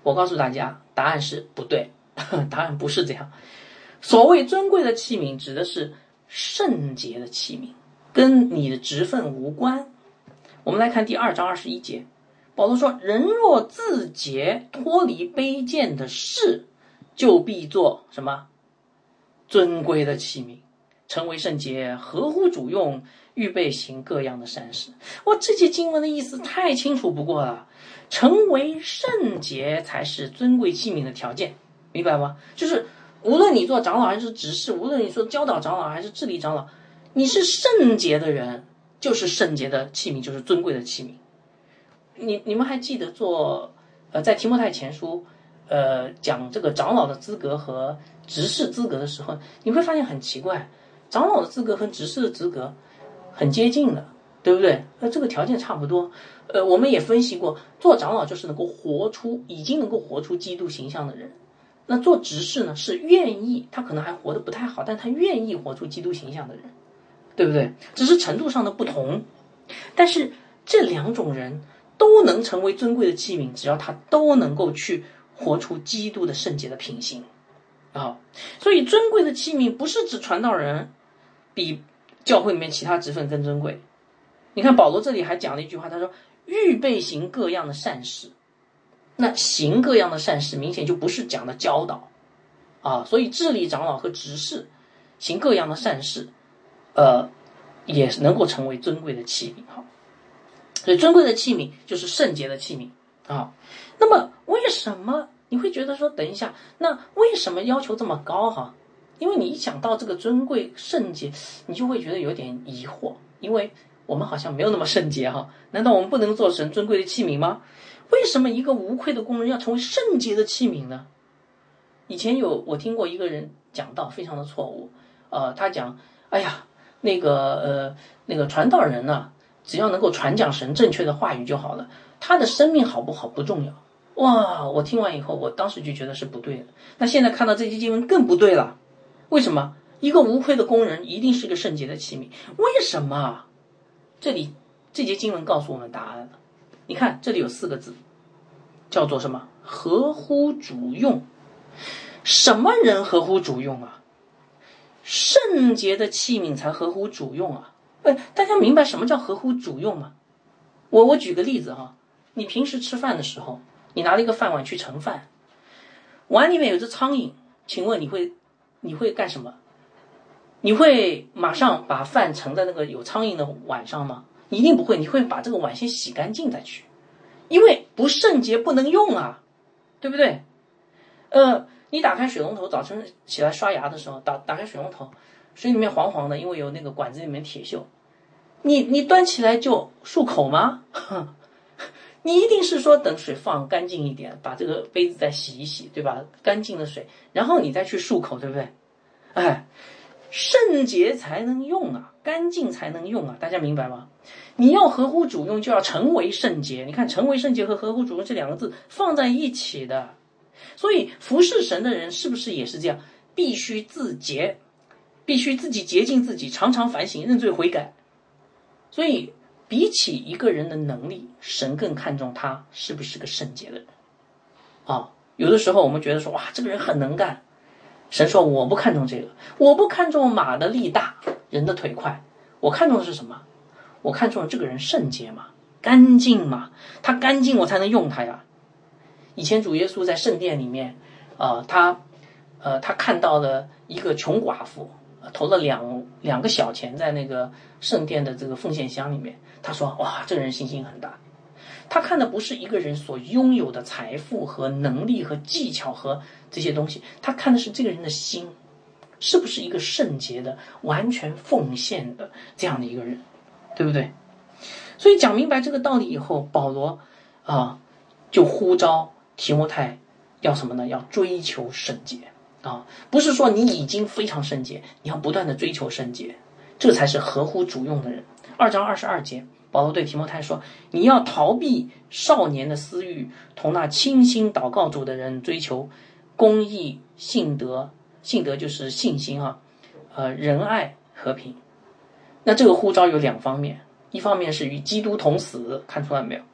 我告诉大家，答案是不对，答案不是这样。所谓尊贵的器皿，指的是圣洁的器皿，跟你的职分无关。我们来看第二章二十一节，保罗说：“人若自洁，脱离卑贱的事，就必做什么？尊贵的器皿，成为圣洁，合乎主用，预备行各样的善事。”哇，这节经文的意思太清楚不过了。成为圣洁才是尊贵器皿的条件，明白吗？就是无论你做长老还是执事，无论你说教导长老还是治理长老，你是圣洁的人，就是圣洁的器皿，就是尊贵的器皿。你你们还记得做呃在提摩太前书呃讲这个长老的资格和执事资格的时候，你会发现很奇怪，长老的资格和执事的资格很接近的，对不对？那这个条件差不多。呃，我们也分析过，做长老就是能够活出，已经能够活出基督形象的人。那做执事呢，是愿意，他可能还活得不太好，但他愿意活出基督形象的人，对不对？只是程度上的不同。但是这两种人都能成为尊贵的器皿，只要他都能够去活出基督的圣洁的品行啊。所以尊贵的器皿不是指传道人比教会里面其他职分更尊贵。你看保罗这里还讲了一句话，他说预备行各样的善事。那行各样的善事明显就不是讲的教导啊，所以治理长老和执事行各样的善事呃，也能够成为尊贵的器皿哈。所以尊贵的器皿就是圣洁的器皿啊。那么为什么你会觉得说等一下，那为什么要求这么高哈？因为你一想到这个尊贵圣洁，你就会觉得有点疑惑，因为我们好像没有那么圣洁哈，难道我们不能做神尊贵的器皿吗？为什么一个无愧的工人要成为圣洁的器皿呢？以前有我听过一个人讲道，非常的错误，呃，他讲，哎呀，那个呃那个传道人呢、啊，只要能够传讲神正确的话语就好了，他的生命好不好不重要。哇，我听完以后，我当时就觉得是不对的。那现在看到这些经文更不对了，为什么？一个无愧的工人一定是个圣洁的器皿，为什么？这里这节经文告诉我们答案了。你看这里有四个字，叫做什么？合乎主用。什么人合乎主用啊？圣洁的器皿才合乎主用啊！哎，大家明白什么叫合乎主用吗？我我举个例子哈，你平时吃饭的时候，你拿了一个饭碗去盛饭，碗里面有只苍蝇，请问你会你会干什么？你会马上把饭盛在那个有苍蝇的碗上吗？你一定不会，你会把这个碗先洗干净再去，因为不圣洁不能用啊，对不对？呃，你打开水龙头，早晨起来刷牙的时候，打打开水龙头，水里面黄黄的，因为有那个管子里面铁锈，你你端起来就漱口吗？你一定是说等水放干净一点，把这个杯子再洗一洗，对吧？干净的水，然后你再去漱口，对不对？哎，圣洁才能用啊，干净才能用啊，大家明白吗？你要合乎主用，就要成为圣洁。你看，成为圣洁和合乎主用这两个字放在一起的。所以服侍神的人是不是也是这样？必须自洁，必须自己洁净自己，常常反省、认罪悔改。所以比起一个人的能力，神更看重他是不是个圣洁的人啊。有的时候我们觉得说，哇，这个人很能干，神说我不看重这个，我不看重马的力大，人的腿快，我看重的是什么？我看重这个人圣洁嘛，干净嘛，他干净我才能用他呀。以前主耶稣在圣殿里面，呃，他，呃，他看到了一个穷寡妇，呃、投了两两个小钱在那个圣殿的这个奉献箱里面。他说：“哇，这个人信心很大。”他看的不是一个人所拥有的财富和能力和技巧和这些东西，他看的是这个人的心，是不是一个圣洁的、完全奉献的这样的一个人，对不对？所以讲明白这个道理以后，保罗啊、呃、就呼召提摩太要什么呢？要追求圣洁啊！不是说你已经非常圣洁，你要不断的追求圣洁，这才是合乎主用的人。二章二十二节，保罗对提摩太说：“你要逃避少年的私欲，同那倾心祷告主的人追求公义、信德。信德就是信心啊，呃，仁爱、和平。那这个呼召有两方面，一方面是与基督同死，看出来没有？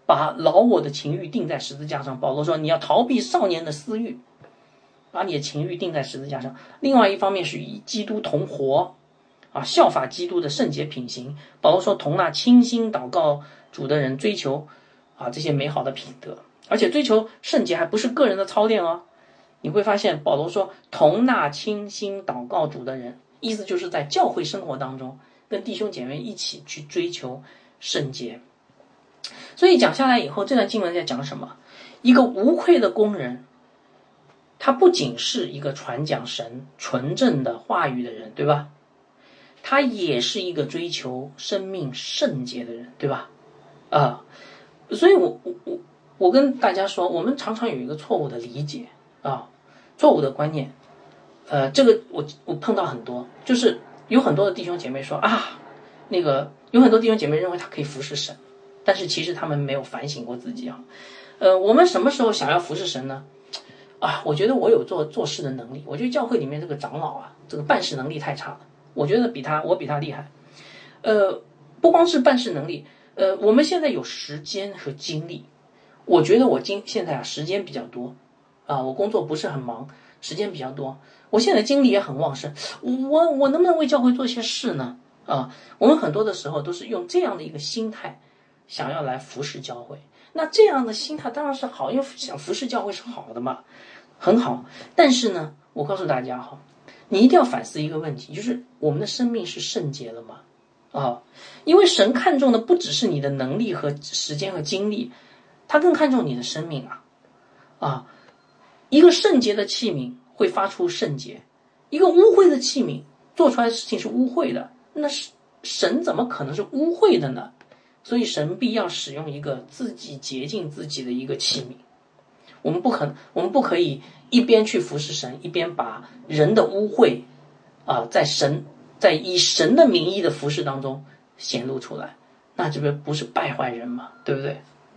把老我的情欲钉在十字架上。保罗说你要逃避少年的私欲，把你的情欲钉在十字架上。另外一方面是与基督同活啊，效法基督的圣洁品行。保罗说同那倾心祷告主的人追求啊这些美好的品德，而且追求圣洁还不是个人的操练哦。你会发现保罗说同那倾心祷告主的人，意思就是在教会生活当中跟弟兄姐妹一起去追求圣洁。所以讲下来以后，这段经文在讲什么？一个无愧的工人，他不仅是一个传讲神纯正的话语的人，对吧？他也是一个追求生命圣洁的人，对吧？啊，所以我我我我跟大家说，我们常常有一个错误的理解啊，错误的观念。呃，这个我我碰到很多，就是有很多的弟兄姐妹说啊，那个有很多弟兄姐妹认为他可以服侍神，但是其实他们没有反省过自己啊。呃，我们什么时候想要服侍神呢？啊，我觉得我有做做事的能力，我觉得教会里面这个长老啊，这个办事能力太差了，我觉得比他我比他厉害。呃，不光是办事能力，呃，我们现在有时间和精力，我觉得我今现在啊时间比较多啊，我工作不是很忙，时间比较多，我现在精力也很旺盛，我我能不能为教会做些事呢？啊，我们很多的时候都是用这样的一个心态想要来服侍教会，那这样的心态当然是好，因为想服侍教会是好的嘛，很好。但是呢，我告诉大家哈，你一定要反思一个问题，就是我们的生命是圣洁了吗？啊，因为神看重的不只是你的能力和时间和精力，他更看重你的生命啊！啊，一个圣洁的器皿会发出圣洁，一个污秽的器皿做出来的事情是污秽的，那是神怎么可能是污秽的呢？所以神必要使用一个自己洁净自己的一个器皿。我们不可能，我们不可以一边去服侍神，一边把人的污秽啊，在神在以神的名义的服侍当中显露出来，那这不不是败坏人吗？对不对？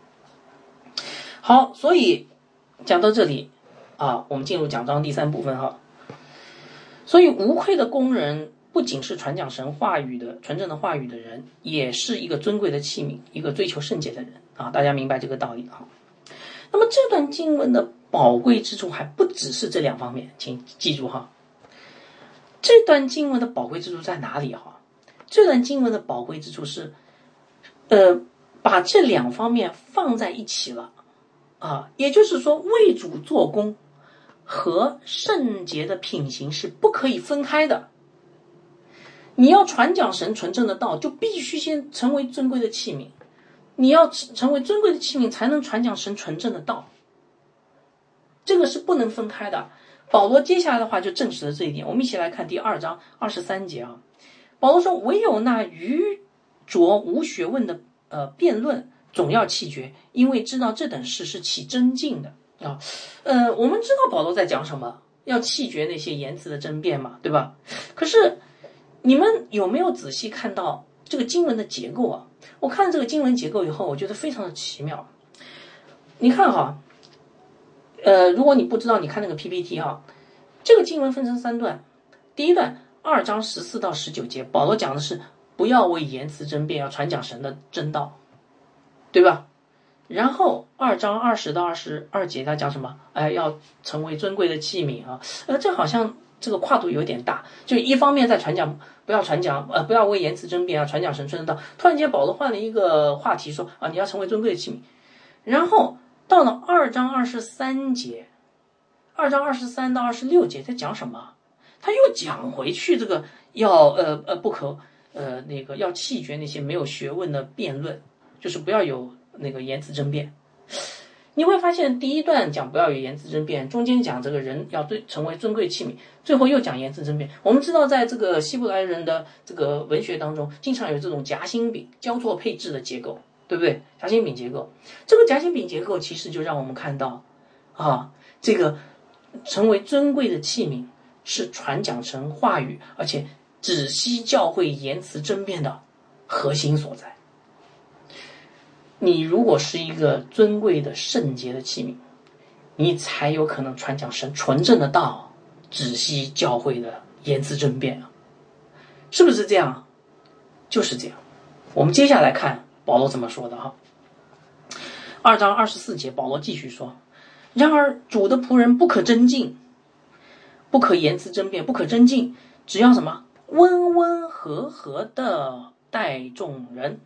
好，所以讲到这里啊，我们进入讲章第三部分哈。所以无愧的工人不仅是传讲神话语的纯正的话语的人，也是一个尊贵的器皿，一个追求圣洁的人啊！大家明白这个道理哈。那么这段经文的宝贵之处还不只是这两方面，请记住哈。这段经文的宝贵之处在哪里哈？这段经文的宝贵之处是，呃，把这两方面放在一起了啊，也就是说，为主做工和圣洁的品行是不可以分开的。你要传讲神纯正的道，就必须先成为尊贵的器皿。你要成为尊贵的器皿，才能传讲神纯正的道。这个是不能分开的。保罗接下来的话就证实了这一点。我们一起来看第二章二十三节啊。保罗说：“唯有那愚拙无学问的呃辩论，总要弃绝，因为知道这等事是起争竞的啊。”呃，我们知道保罗在讲什么，要弃绝那些言辞的争辩嘛，对吧？可是你们有没有仔细看到这个经文的结构啊？我看这个经文结构以后，我觉得非常的奇妙。你看哈，呃，如果你不知道，你看那个 P P T 哈，这个经文分成三段。第一段二章十四到十九节，保罗讲的是不要为言辞争辩，要传讲神的真道，对吧？然后二章二十到二十二节他讲什么？哎，要成为尊贵的器皿啊。呃，这好像这个跨度有点大，就一方面在传讲不要传讲呃不要为言辞争辩啊，传讲神真道。突然间保罗换了一个话题说啊，你要成为尊贵的器皿。然后到了二章二十三节，二章二十三到二十六节在讲什么？他又讲回去这个要呃呃不可呃那个要弃绝那些没有学问的辩论，就是不要有那个言辞争辩。你会发现第一段讲不要有言辞争辩，中间讲这个人要对成为尊贵器皿，最后又讲言辞争辩。我们知道在这个希伯来人的这个文学当中，经常有这种夹心饼交错配置的结构，对不对？夹心饼结构，这个夹心饼结构其实就让我们看到啊，这个成为尊贵的器皿是传讲神话语，而且止息教会言辞争辩的核心所在。你如果是一个尊贵的圣洁的器皿，你才有可能传讲神纯正的道，止息教会的言辞争辩啊，是不是这样？就是这样。我们接下来看保罗怎么说的哈。 二章二十四节，保罗继续说：然而主的仆人不可争竞，不可言辞争辩，不可争竞，只要什么？温温和和的待众人。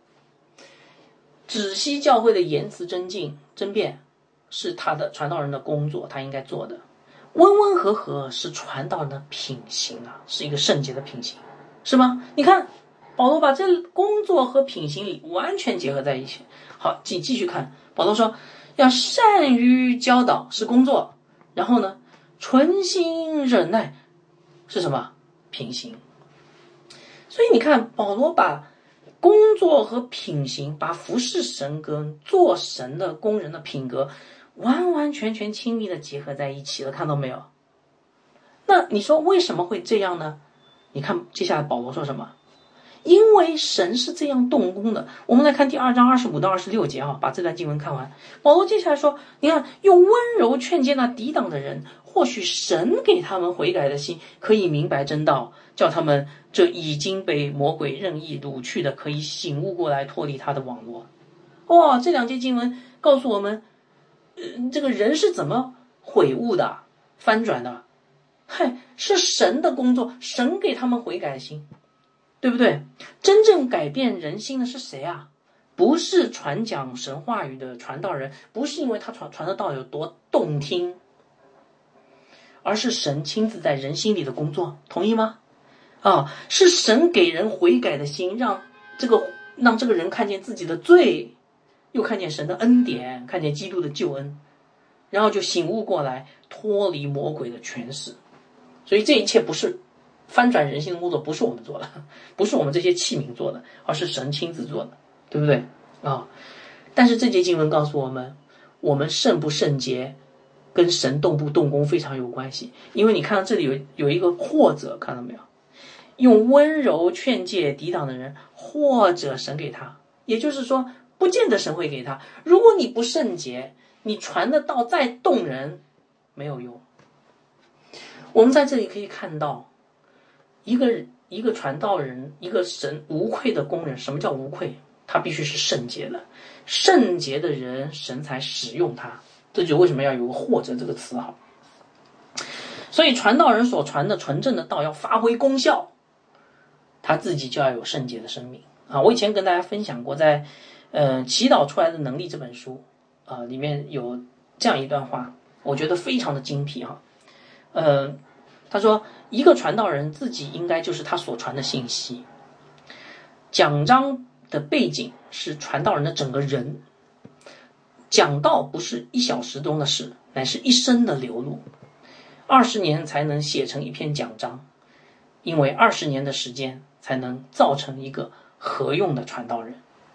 止息教会的言辞争竞争辩是他的传道人的工作，他应该做的。温温和和是传道人的品行啊，是一个圣洁的品行，是吗？你看保罗把这工作和品行里完全结合在一起。好，继继续看，保罗说要善于教导是工作，然后呢，存心忍耐是什么？品行。所以你看保罗把工作和品行，把服侍神跟做神的工人的品格完完全全亲密的结合在一起了，看到没有？那你说为什么会这样呢？你看接下来保罗说什么？因为神是这样动工的。我们来看第二章二十五到二十六节啊，把这段经文看完。保罗接下来说，你看用温柔劝诫那抵挡的人，或许神给他们悔改的心，可以明白真道，叫他们这已经被魔鬼任意掳去的，可以醒悟过来，脱离他的网络。哇、哦，这两节经文告诉我们，呃，这个人是怎么悔悟的、翻转的？嗨，是神的工作，神给他们悔改的心。对不对？真正改变人心的是谁啊？不是传讲神话语的传道人，不是因为他传传的道有多动听，而是神亲自在人心里的工作，同意吗？啊，是神给人悔改的心，让这个让这个人看见自己的罪，又看见神的恩典，看见基督的救恩，然后就醒悟过来，脱离魔鬼的权势。所以这一切不是翻转人心的工作，不是我们做的，不是我们这些器皿做的，而是神亲自做的，对不对啊？但是这节经文告诉我们，我们圣不圣洁跟神动不动工非常有关系。因为你看到这里有有一个或者，看到没有？用温柔劝诫抵挡的人，或者神给他，也就是说不见得神会给他。如果你不圣洁，你传的道再动人没有用。我们在这里可以看到一个一个传道人，一个神无愧的工人。什么叫无愧？他必须是圣洁的，圣洁的人神才使用他。这就为什么要有个或者这个词哈。所以传道人所传的纯正的道要发挥功效，他自己就要有圣洁的生命啊。我以前跟大家分享过，在呃祈祷出来的能力这本书啊、呃、里面有这样一段话，我觉得非常的精辟哈。呃他说一个传道人自己应该就是他所传的信息，讲章的背景是传道人的整个人，讲道不是一小时中的事，乃是一生的流露，二十年才能写成一篇讲章，因为二十年的时间才能造成一个合用的传道人。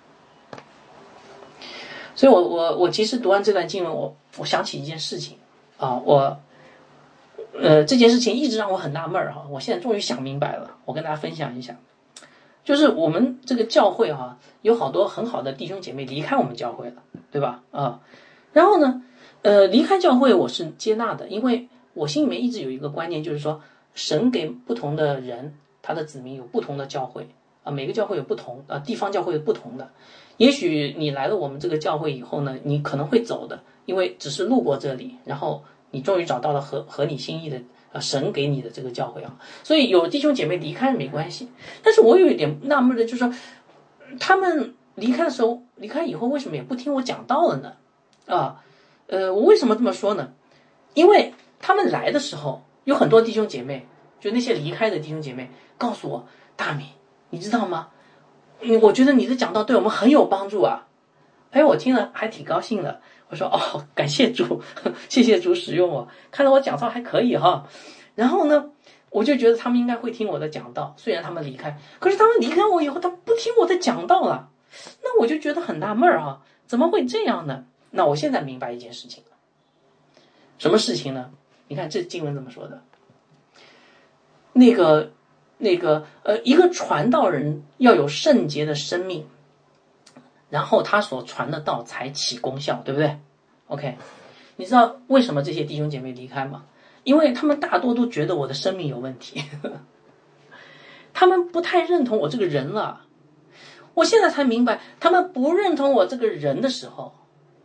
所以我我我其实读完这段经文，我我想起一件事情啊，我呃，这件事情一直让我很纳闷哈，我现在终于想明白了，我跟大家分享一下。就是我们这个教会哈，有好多很好的弟兄姐妹离开我们教会了，对吧？啊，然后呢，呃，离开教会我是接纳的，因为我心里面一直有一个观念，就是说，神给不同的人，他的子民有不同的教会啊，每个教会有不同啊，地方教会有不同的。也许你来了我们这个教会以后呢，你可能会走的，因为只是路过这里，然后你终于找到了合合你心意的啊，神给你的这个教会啊，所以有弟兄姐妹离开没关系。但是我有一点纳闷的，就是说他们离开的时候，离开以后为什么也不听我讲道了呢？啊，呃，我为什么这么说呢？因为他们来的时候，有很多弟兄姐妹，就那些离开的弟兄姐妹，告诉我，大米，你知道吗？我觉得你的讲道对我们很有帮助啊。哎，我听了还挺高兴的。我说哦，感谢主，谢谢主使用我，看到我讲道还可以哈。然后呢，我就觉得他们应该会听我的讲道，虽然他们离开，可是他们离开我以后，他不听我的讲道了，那我就觉得很纳闷啊，怎么会这样呢？那我现在明白一件事情了，什么事情呢？你看这经文怎么说的？那个那个呃，一个传道人要有圣洁的生命，然后他所传的道才起功效，对不对 ？OK， 你知道为什么这些弟兄姐妹离开吗？因为他们大多都觉得我的生命有问题，他们不太认同我这个人了。我现在才明白，他们不认同我这个人的时候，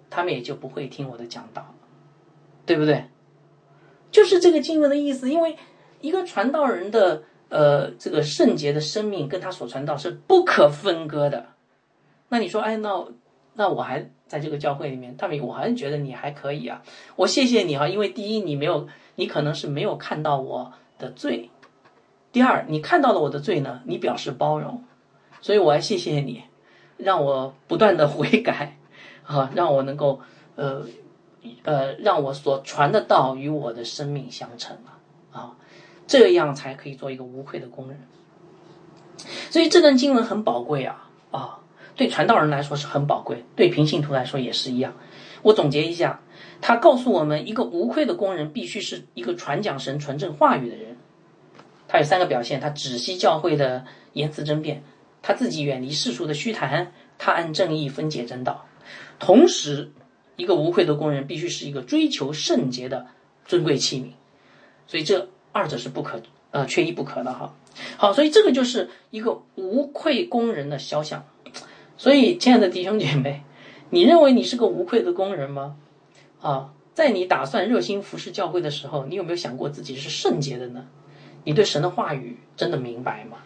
他们也就不会听我的讲道，对不对？就是这个经文的意思。因为一个传道人的呃这个圣洁的生命跟他所传道是不可分割的。那你说，哎，那那我还在这个教会里面，大明，我还是觉得你还可以啊，我谢谢你啊，因为第一，你没有，你可能是没有看到我的罪；第二，你看到了我的罪呢，你表示包容，所以我还谢谢你，让我不断的悔改啊，让我能够呃呃让我所传的道与我的生命相称啊，这样才可以做一个无愧的工人。所以这段经文很宝贵啊啊。对传道人来说是很宝贵，对平信徒来说也是一样。我总结一下，他告诉我们，一个无愧的工人必须是一个传讲神纯正话语的人。他有三个表现：他止息教会的言辞争辩，他自己远离世俗的虚谈，他按正义分解真道。同时，一个无愧的工人必须是一个追求圣洁的尊贵器皿。所以这二者是不可呃缺一不可的哈。好，所以这个就是一个无愧工人的肖像。所以，亲爱的弟兄姐妹，你认为你是个无愧的工人吗？啊，在你打算热心服侍教会的时候，你有没有想过自己是圣洁的呢？你对神的话语真的明白吗？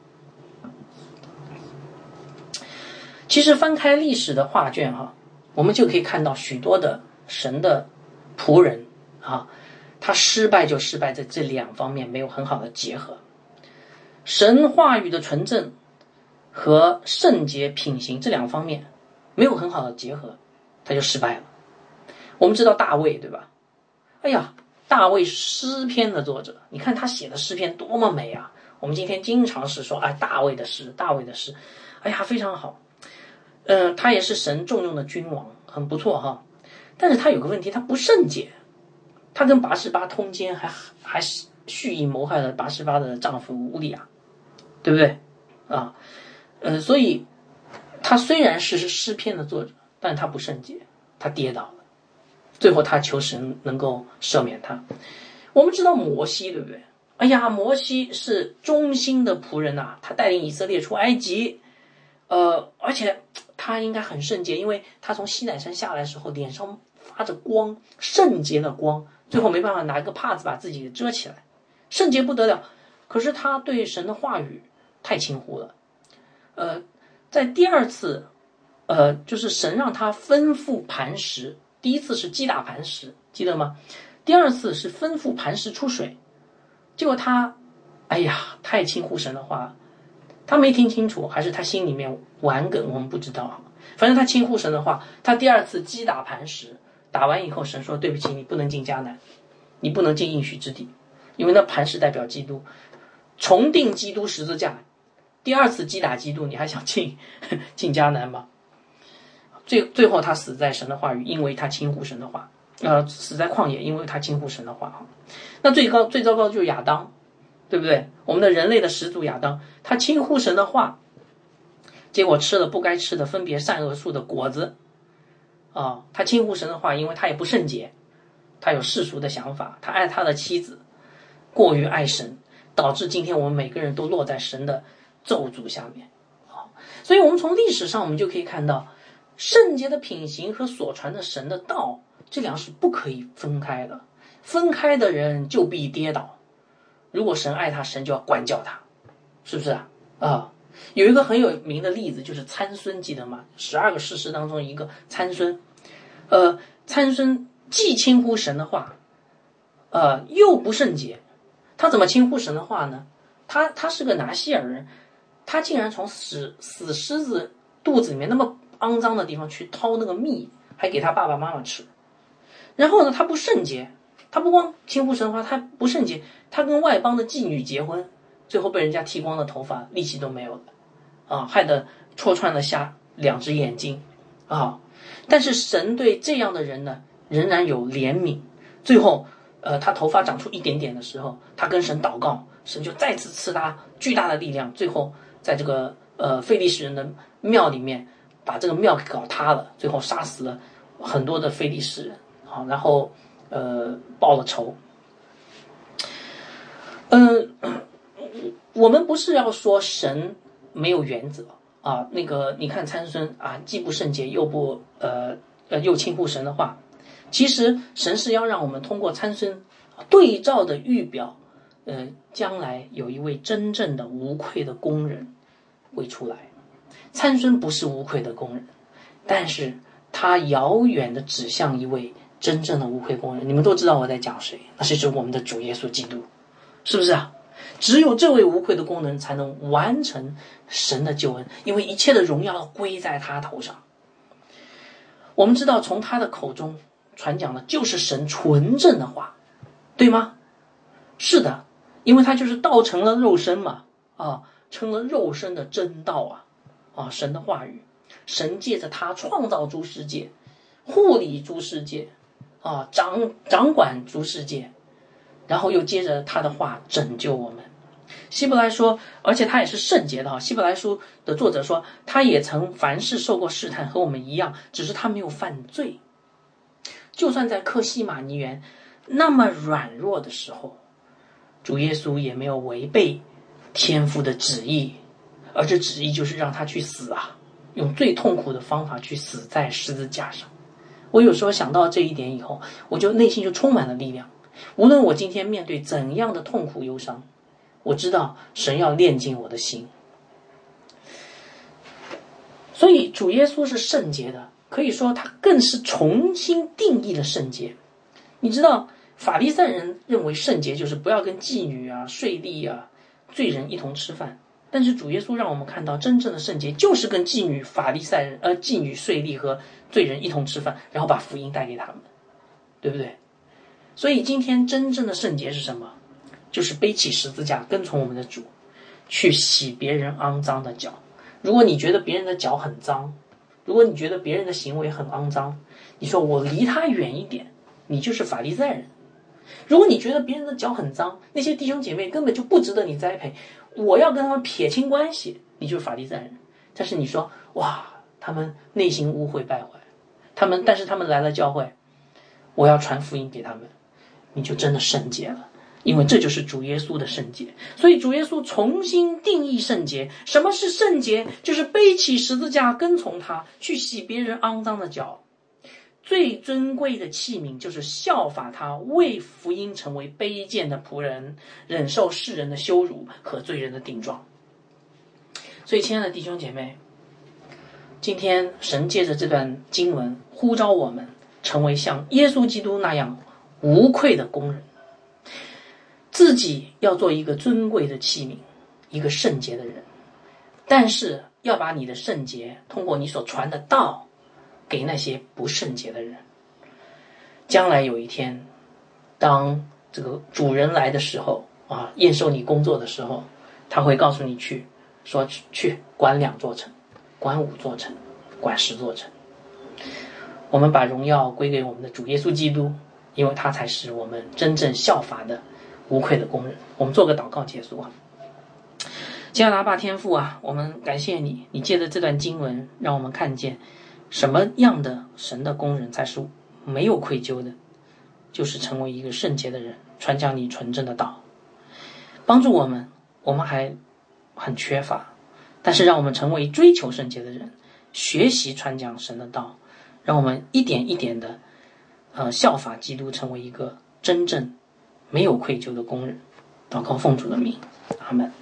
其实翻开历史的画卷哈，我们就可以看到许多的神的仆人啊，他失败就失败在这两方面没有很好的结合。神话语的纯正和圣洁品行这两方面没有很好的结合，他就失败了。我们知道大卫，对吧？哎呀，大卫诗篇的作者，你看他写的诗篇多么美啊！我们今天经常是说，哎，大卫的诗，大卫的诗，哎呀，非常好。嗯、呃，他也是神重用的君王，很不错哈。但是他有个问题，他不圣洁，他跟拔示巴通奸，还还蓄意谋害了拔示巴的丈夫乌利亚，对不对啊？呃，所以他虽然是诗篇的作者，但他不圣洁，他跌倒了，最后他求神能够赦免他。我们知道摩西，对不对？哎呀，摩西是忠心的仆人呐、啊，他带领以色列出埃及，呃，而且他应该很圣洁，因为他从西乃山下来的时候，脸上发着光，圣洁的光，最后没办法拿一个帕子把自己遮起来，圣洁不得了。可是他对神的话语太轻忽了。呃，在第二次，呃，就是神让他吩咐磐石，第一次是击打磐石，记得吗？第二次是吩咐磐石出水，结果他，哎呀，太轻忽神的话，他没听清楚，还是他心里面顽梗，我们不知道。反正他轻忽神的话，他第二次击打磐石，打完以后，神说对不起，你不能进迦南，你不能进应许之地，因为那磐石代表基督，重定基督十字架。第二次击打基督，你还想进进迦南吗？最最后他死在神的话语，因为他轻忽神的话，呃，死在旷野，因为他轻忽神的话。那最高最糟糕的就是亚当，对不对？我们的人类的始祖亚当，他轻忽神的话，结果吃了不该吃的分别善恶树的果子啊。他轻忽神的话，因为他也不圣洁，他有世俗的想法，他爱他的妻子，过于爱神，导致今天我们每个人都落在神的咒诅下面。所以我们从历史上我们就可以看到，圣洁的品行和所传的神的道，这两是不可以分开的，分开的人就必跌倒。如果神爱他，神就要管教他，是不是啊？啊，有一个很有名的例子，就是参孙，记得吗？十二个士师当中一个参孙，呃，参孙既轻忽神的话，呃，又不圣洁。他怎么轻忽神的话呢？他他是个拿西尔人，他竟然从死死狮子肚子里面那么肮脏的地方去掏那个蜜，还给他爸爸妈妈吃。然后呢，他不圣洁，他不光轻忽神的话，他不圣洁，他跟外邦的妓女结婚，最后被人家剃光了头发，力气都没有了，啊，害得戳穿了下两只眼睛，啊！但是神对这样的人呢，仍然有怜悯。最后，呃，他头发长出一点点的时候，他跟神祷告，神就再次赐他巨大的力量。最后，在这个呃非利士人的庙里面，把这个庙给搞塌了，最后杀死了很多的非利士人，啊，然后呃报了仇。嗯、呃，我们不是要说神没有原则啊，那个你看参孙啊，既不圣洁又不呃呃又轻忽神的话。其实神是要让我们通过参孙对照的预表，呃，将来有一位真正的无愧的工人会出来。参孙不是无愧的工人，但是他遥远的指向一位真正的无愧工人。你们都知道我在讲谁，那就是我们的主耶稣基督，是不是啊？只有这位无愧的工人才能完成神的救恩，因为一切的荣耀归在他头上。我们知道从他的口中传讲的就是神纯正的话，对吗？是的，因为他就是道成了肉身嘛，啊，成了肉身的真道啊，啊，神的话语，神借着他创造诸世界，护理诸世界，啊，掌掌管诸世界，然后又接着他的话拯救我们。希伯来说，而且他也是圣洁的。希伯来书的作者说，他也曾凡事受过试探，和我们一样，只是他没有犯罪。就算在客西马尼园那么软弱的时候，主耶稣也没有违背天父的旨意，而这旨意就是让他去死啊，用最痛苦的方法去死在十字架上。我有时候想到这一点以后，我就内心就充满了力量。无论我今天面对怎样的痛苦忧伤，我知道神要炼净我的心。所以主耶稣是圣洁的，可以说他更是重新定义了圣洁。你知道法利赛人认为圣洁就是不要跟妓女啊、税吏啊、罪人一同吃饭，但是主耶稣让我们看到真正的圣洁就是跟妓女、法利赛人、呃妓女、税吏和罪人一同吃饭，然后把福音带给他们，对不对？所以今天真正的圣洁是什么？就是背起十字架跟从我们的主，去洗别人肮脏的脚。如果你觉得别人的脚很脏，如果你觉得别人的行为很肮脏，你说我离他远一点，你就是法利赛人。如果你觉得别人的脚很脏，那些弟兄姐妹根本就不值得你栽培，我要跟他们撇清关系，你就是法利赛人。但是你说哇，他们内心污秽败坏，他们但是他们来了教会，我要传福音给他们，你就真的圣洁了。因为这就是主耶稣的圣洁。所以主耶稣重新定义圣洁。什么是圣洁？就是背起十字架跟从他，去洗别人肮脏的脚。最尊贵的器皿就是效法他，为福音成为卑贱的仆人，忍受世人的羞辱和罪人的顶撞。所以亲爱的弟兄姐妹，今天神借着这段经文呼召我们成为像耶稣基督那样无愧的工人，自己要做一个尊贵的器皿，一个圣洁的人，但是要把你的圣洁通过你所传的道给那些不圣洁的人。将来有一天，当这个主人来的时候啊，验收你工作的时候，他会告诉你去说去去管两座城，管五座城，管十座城。我们把荣耀归给我们的主耶稣基督，因为他才是我们真正效法的无愧的工人。我们做个祷告结束啊。亲爱的阿爸天父啊，我们感谢你，你借着这段经文让我们看见什么样的神的工人才是没有愧疚的，就是成为一个圣洁的人，传讲你纯正的道。帮助我们，我们还很缺乏，但是让我们成为追求圣洁的人，学习传讲神的道，让我们一点一点的呃效法基督，成为一个真正没有愧疚的工人。祷告奉主的名，阿们。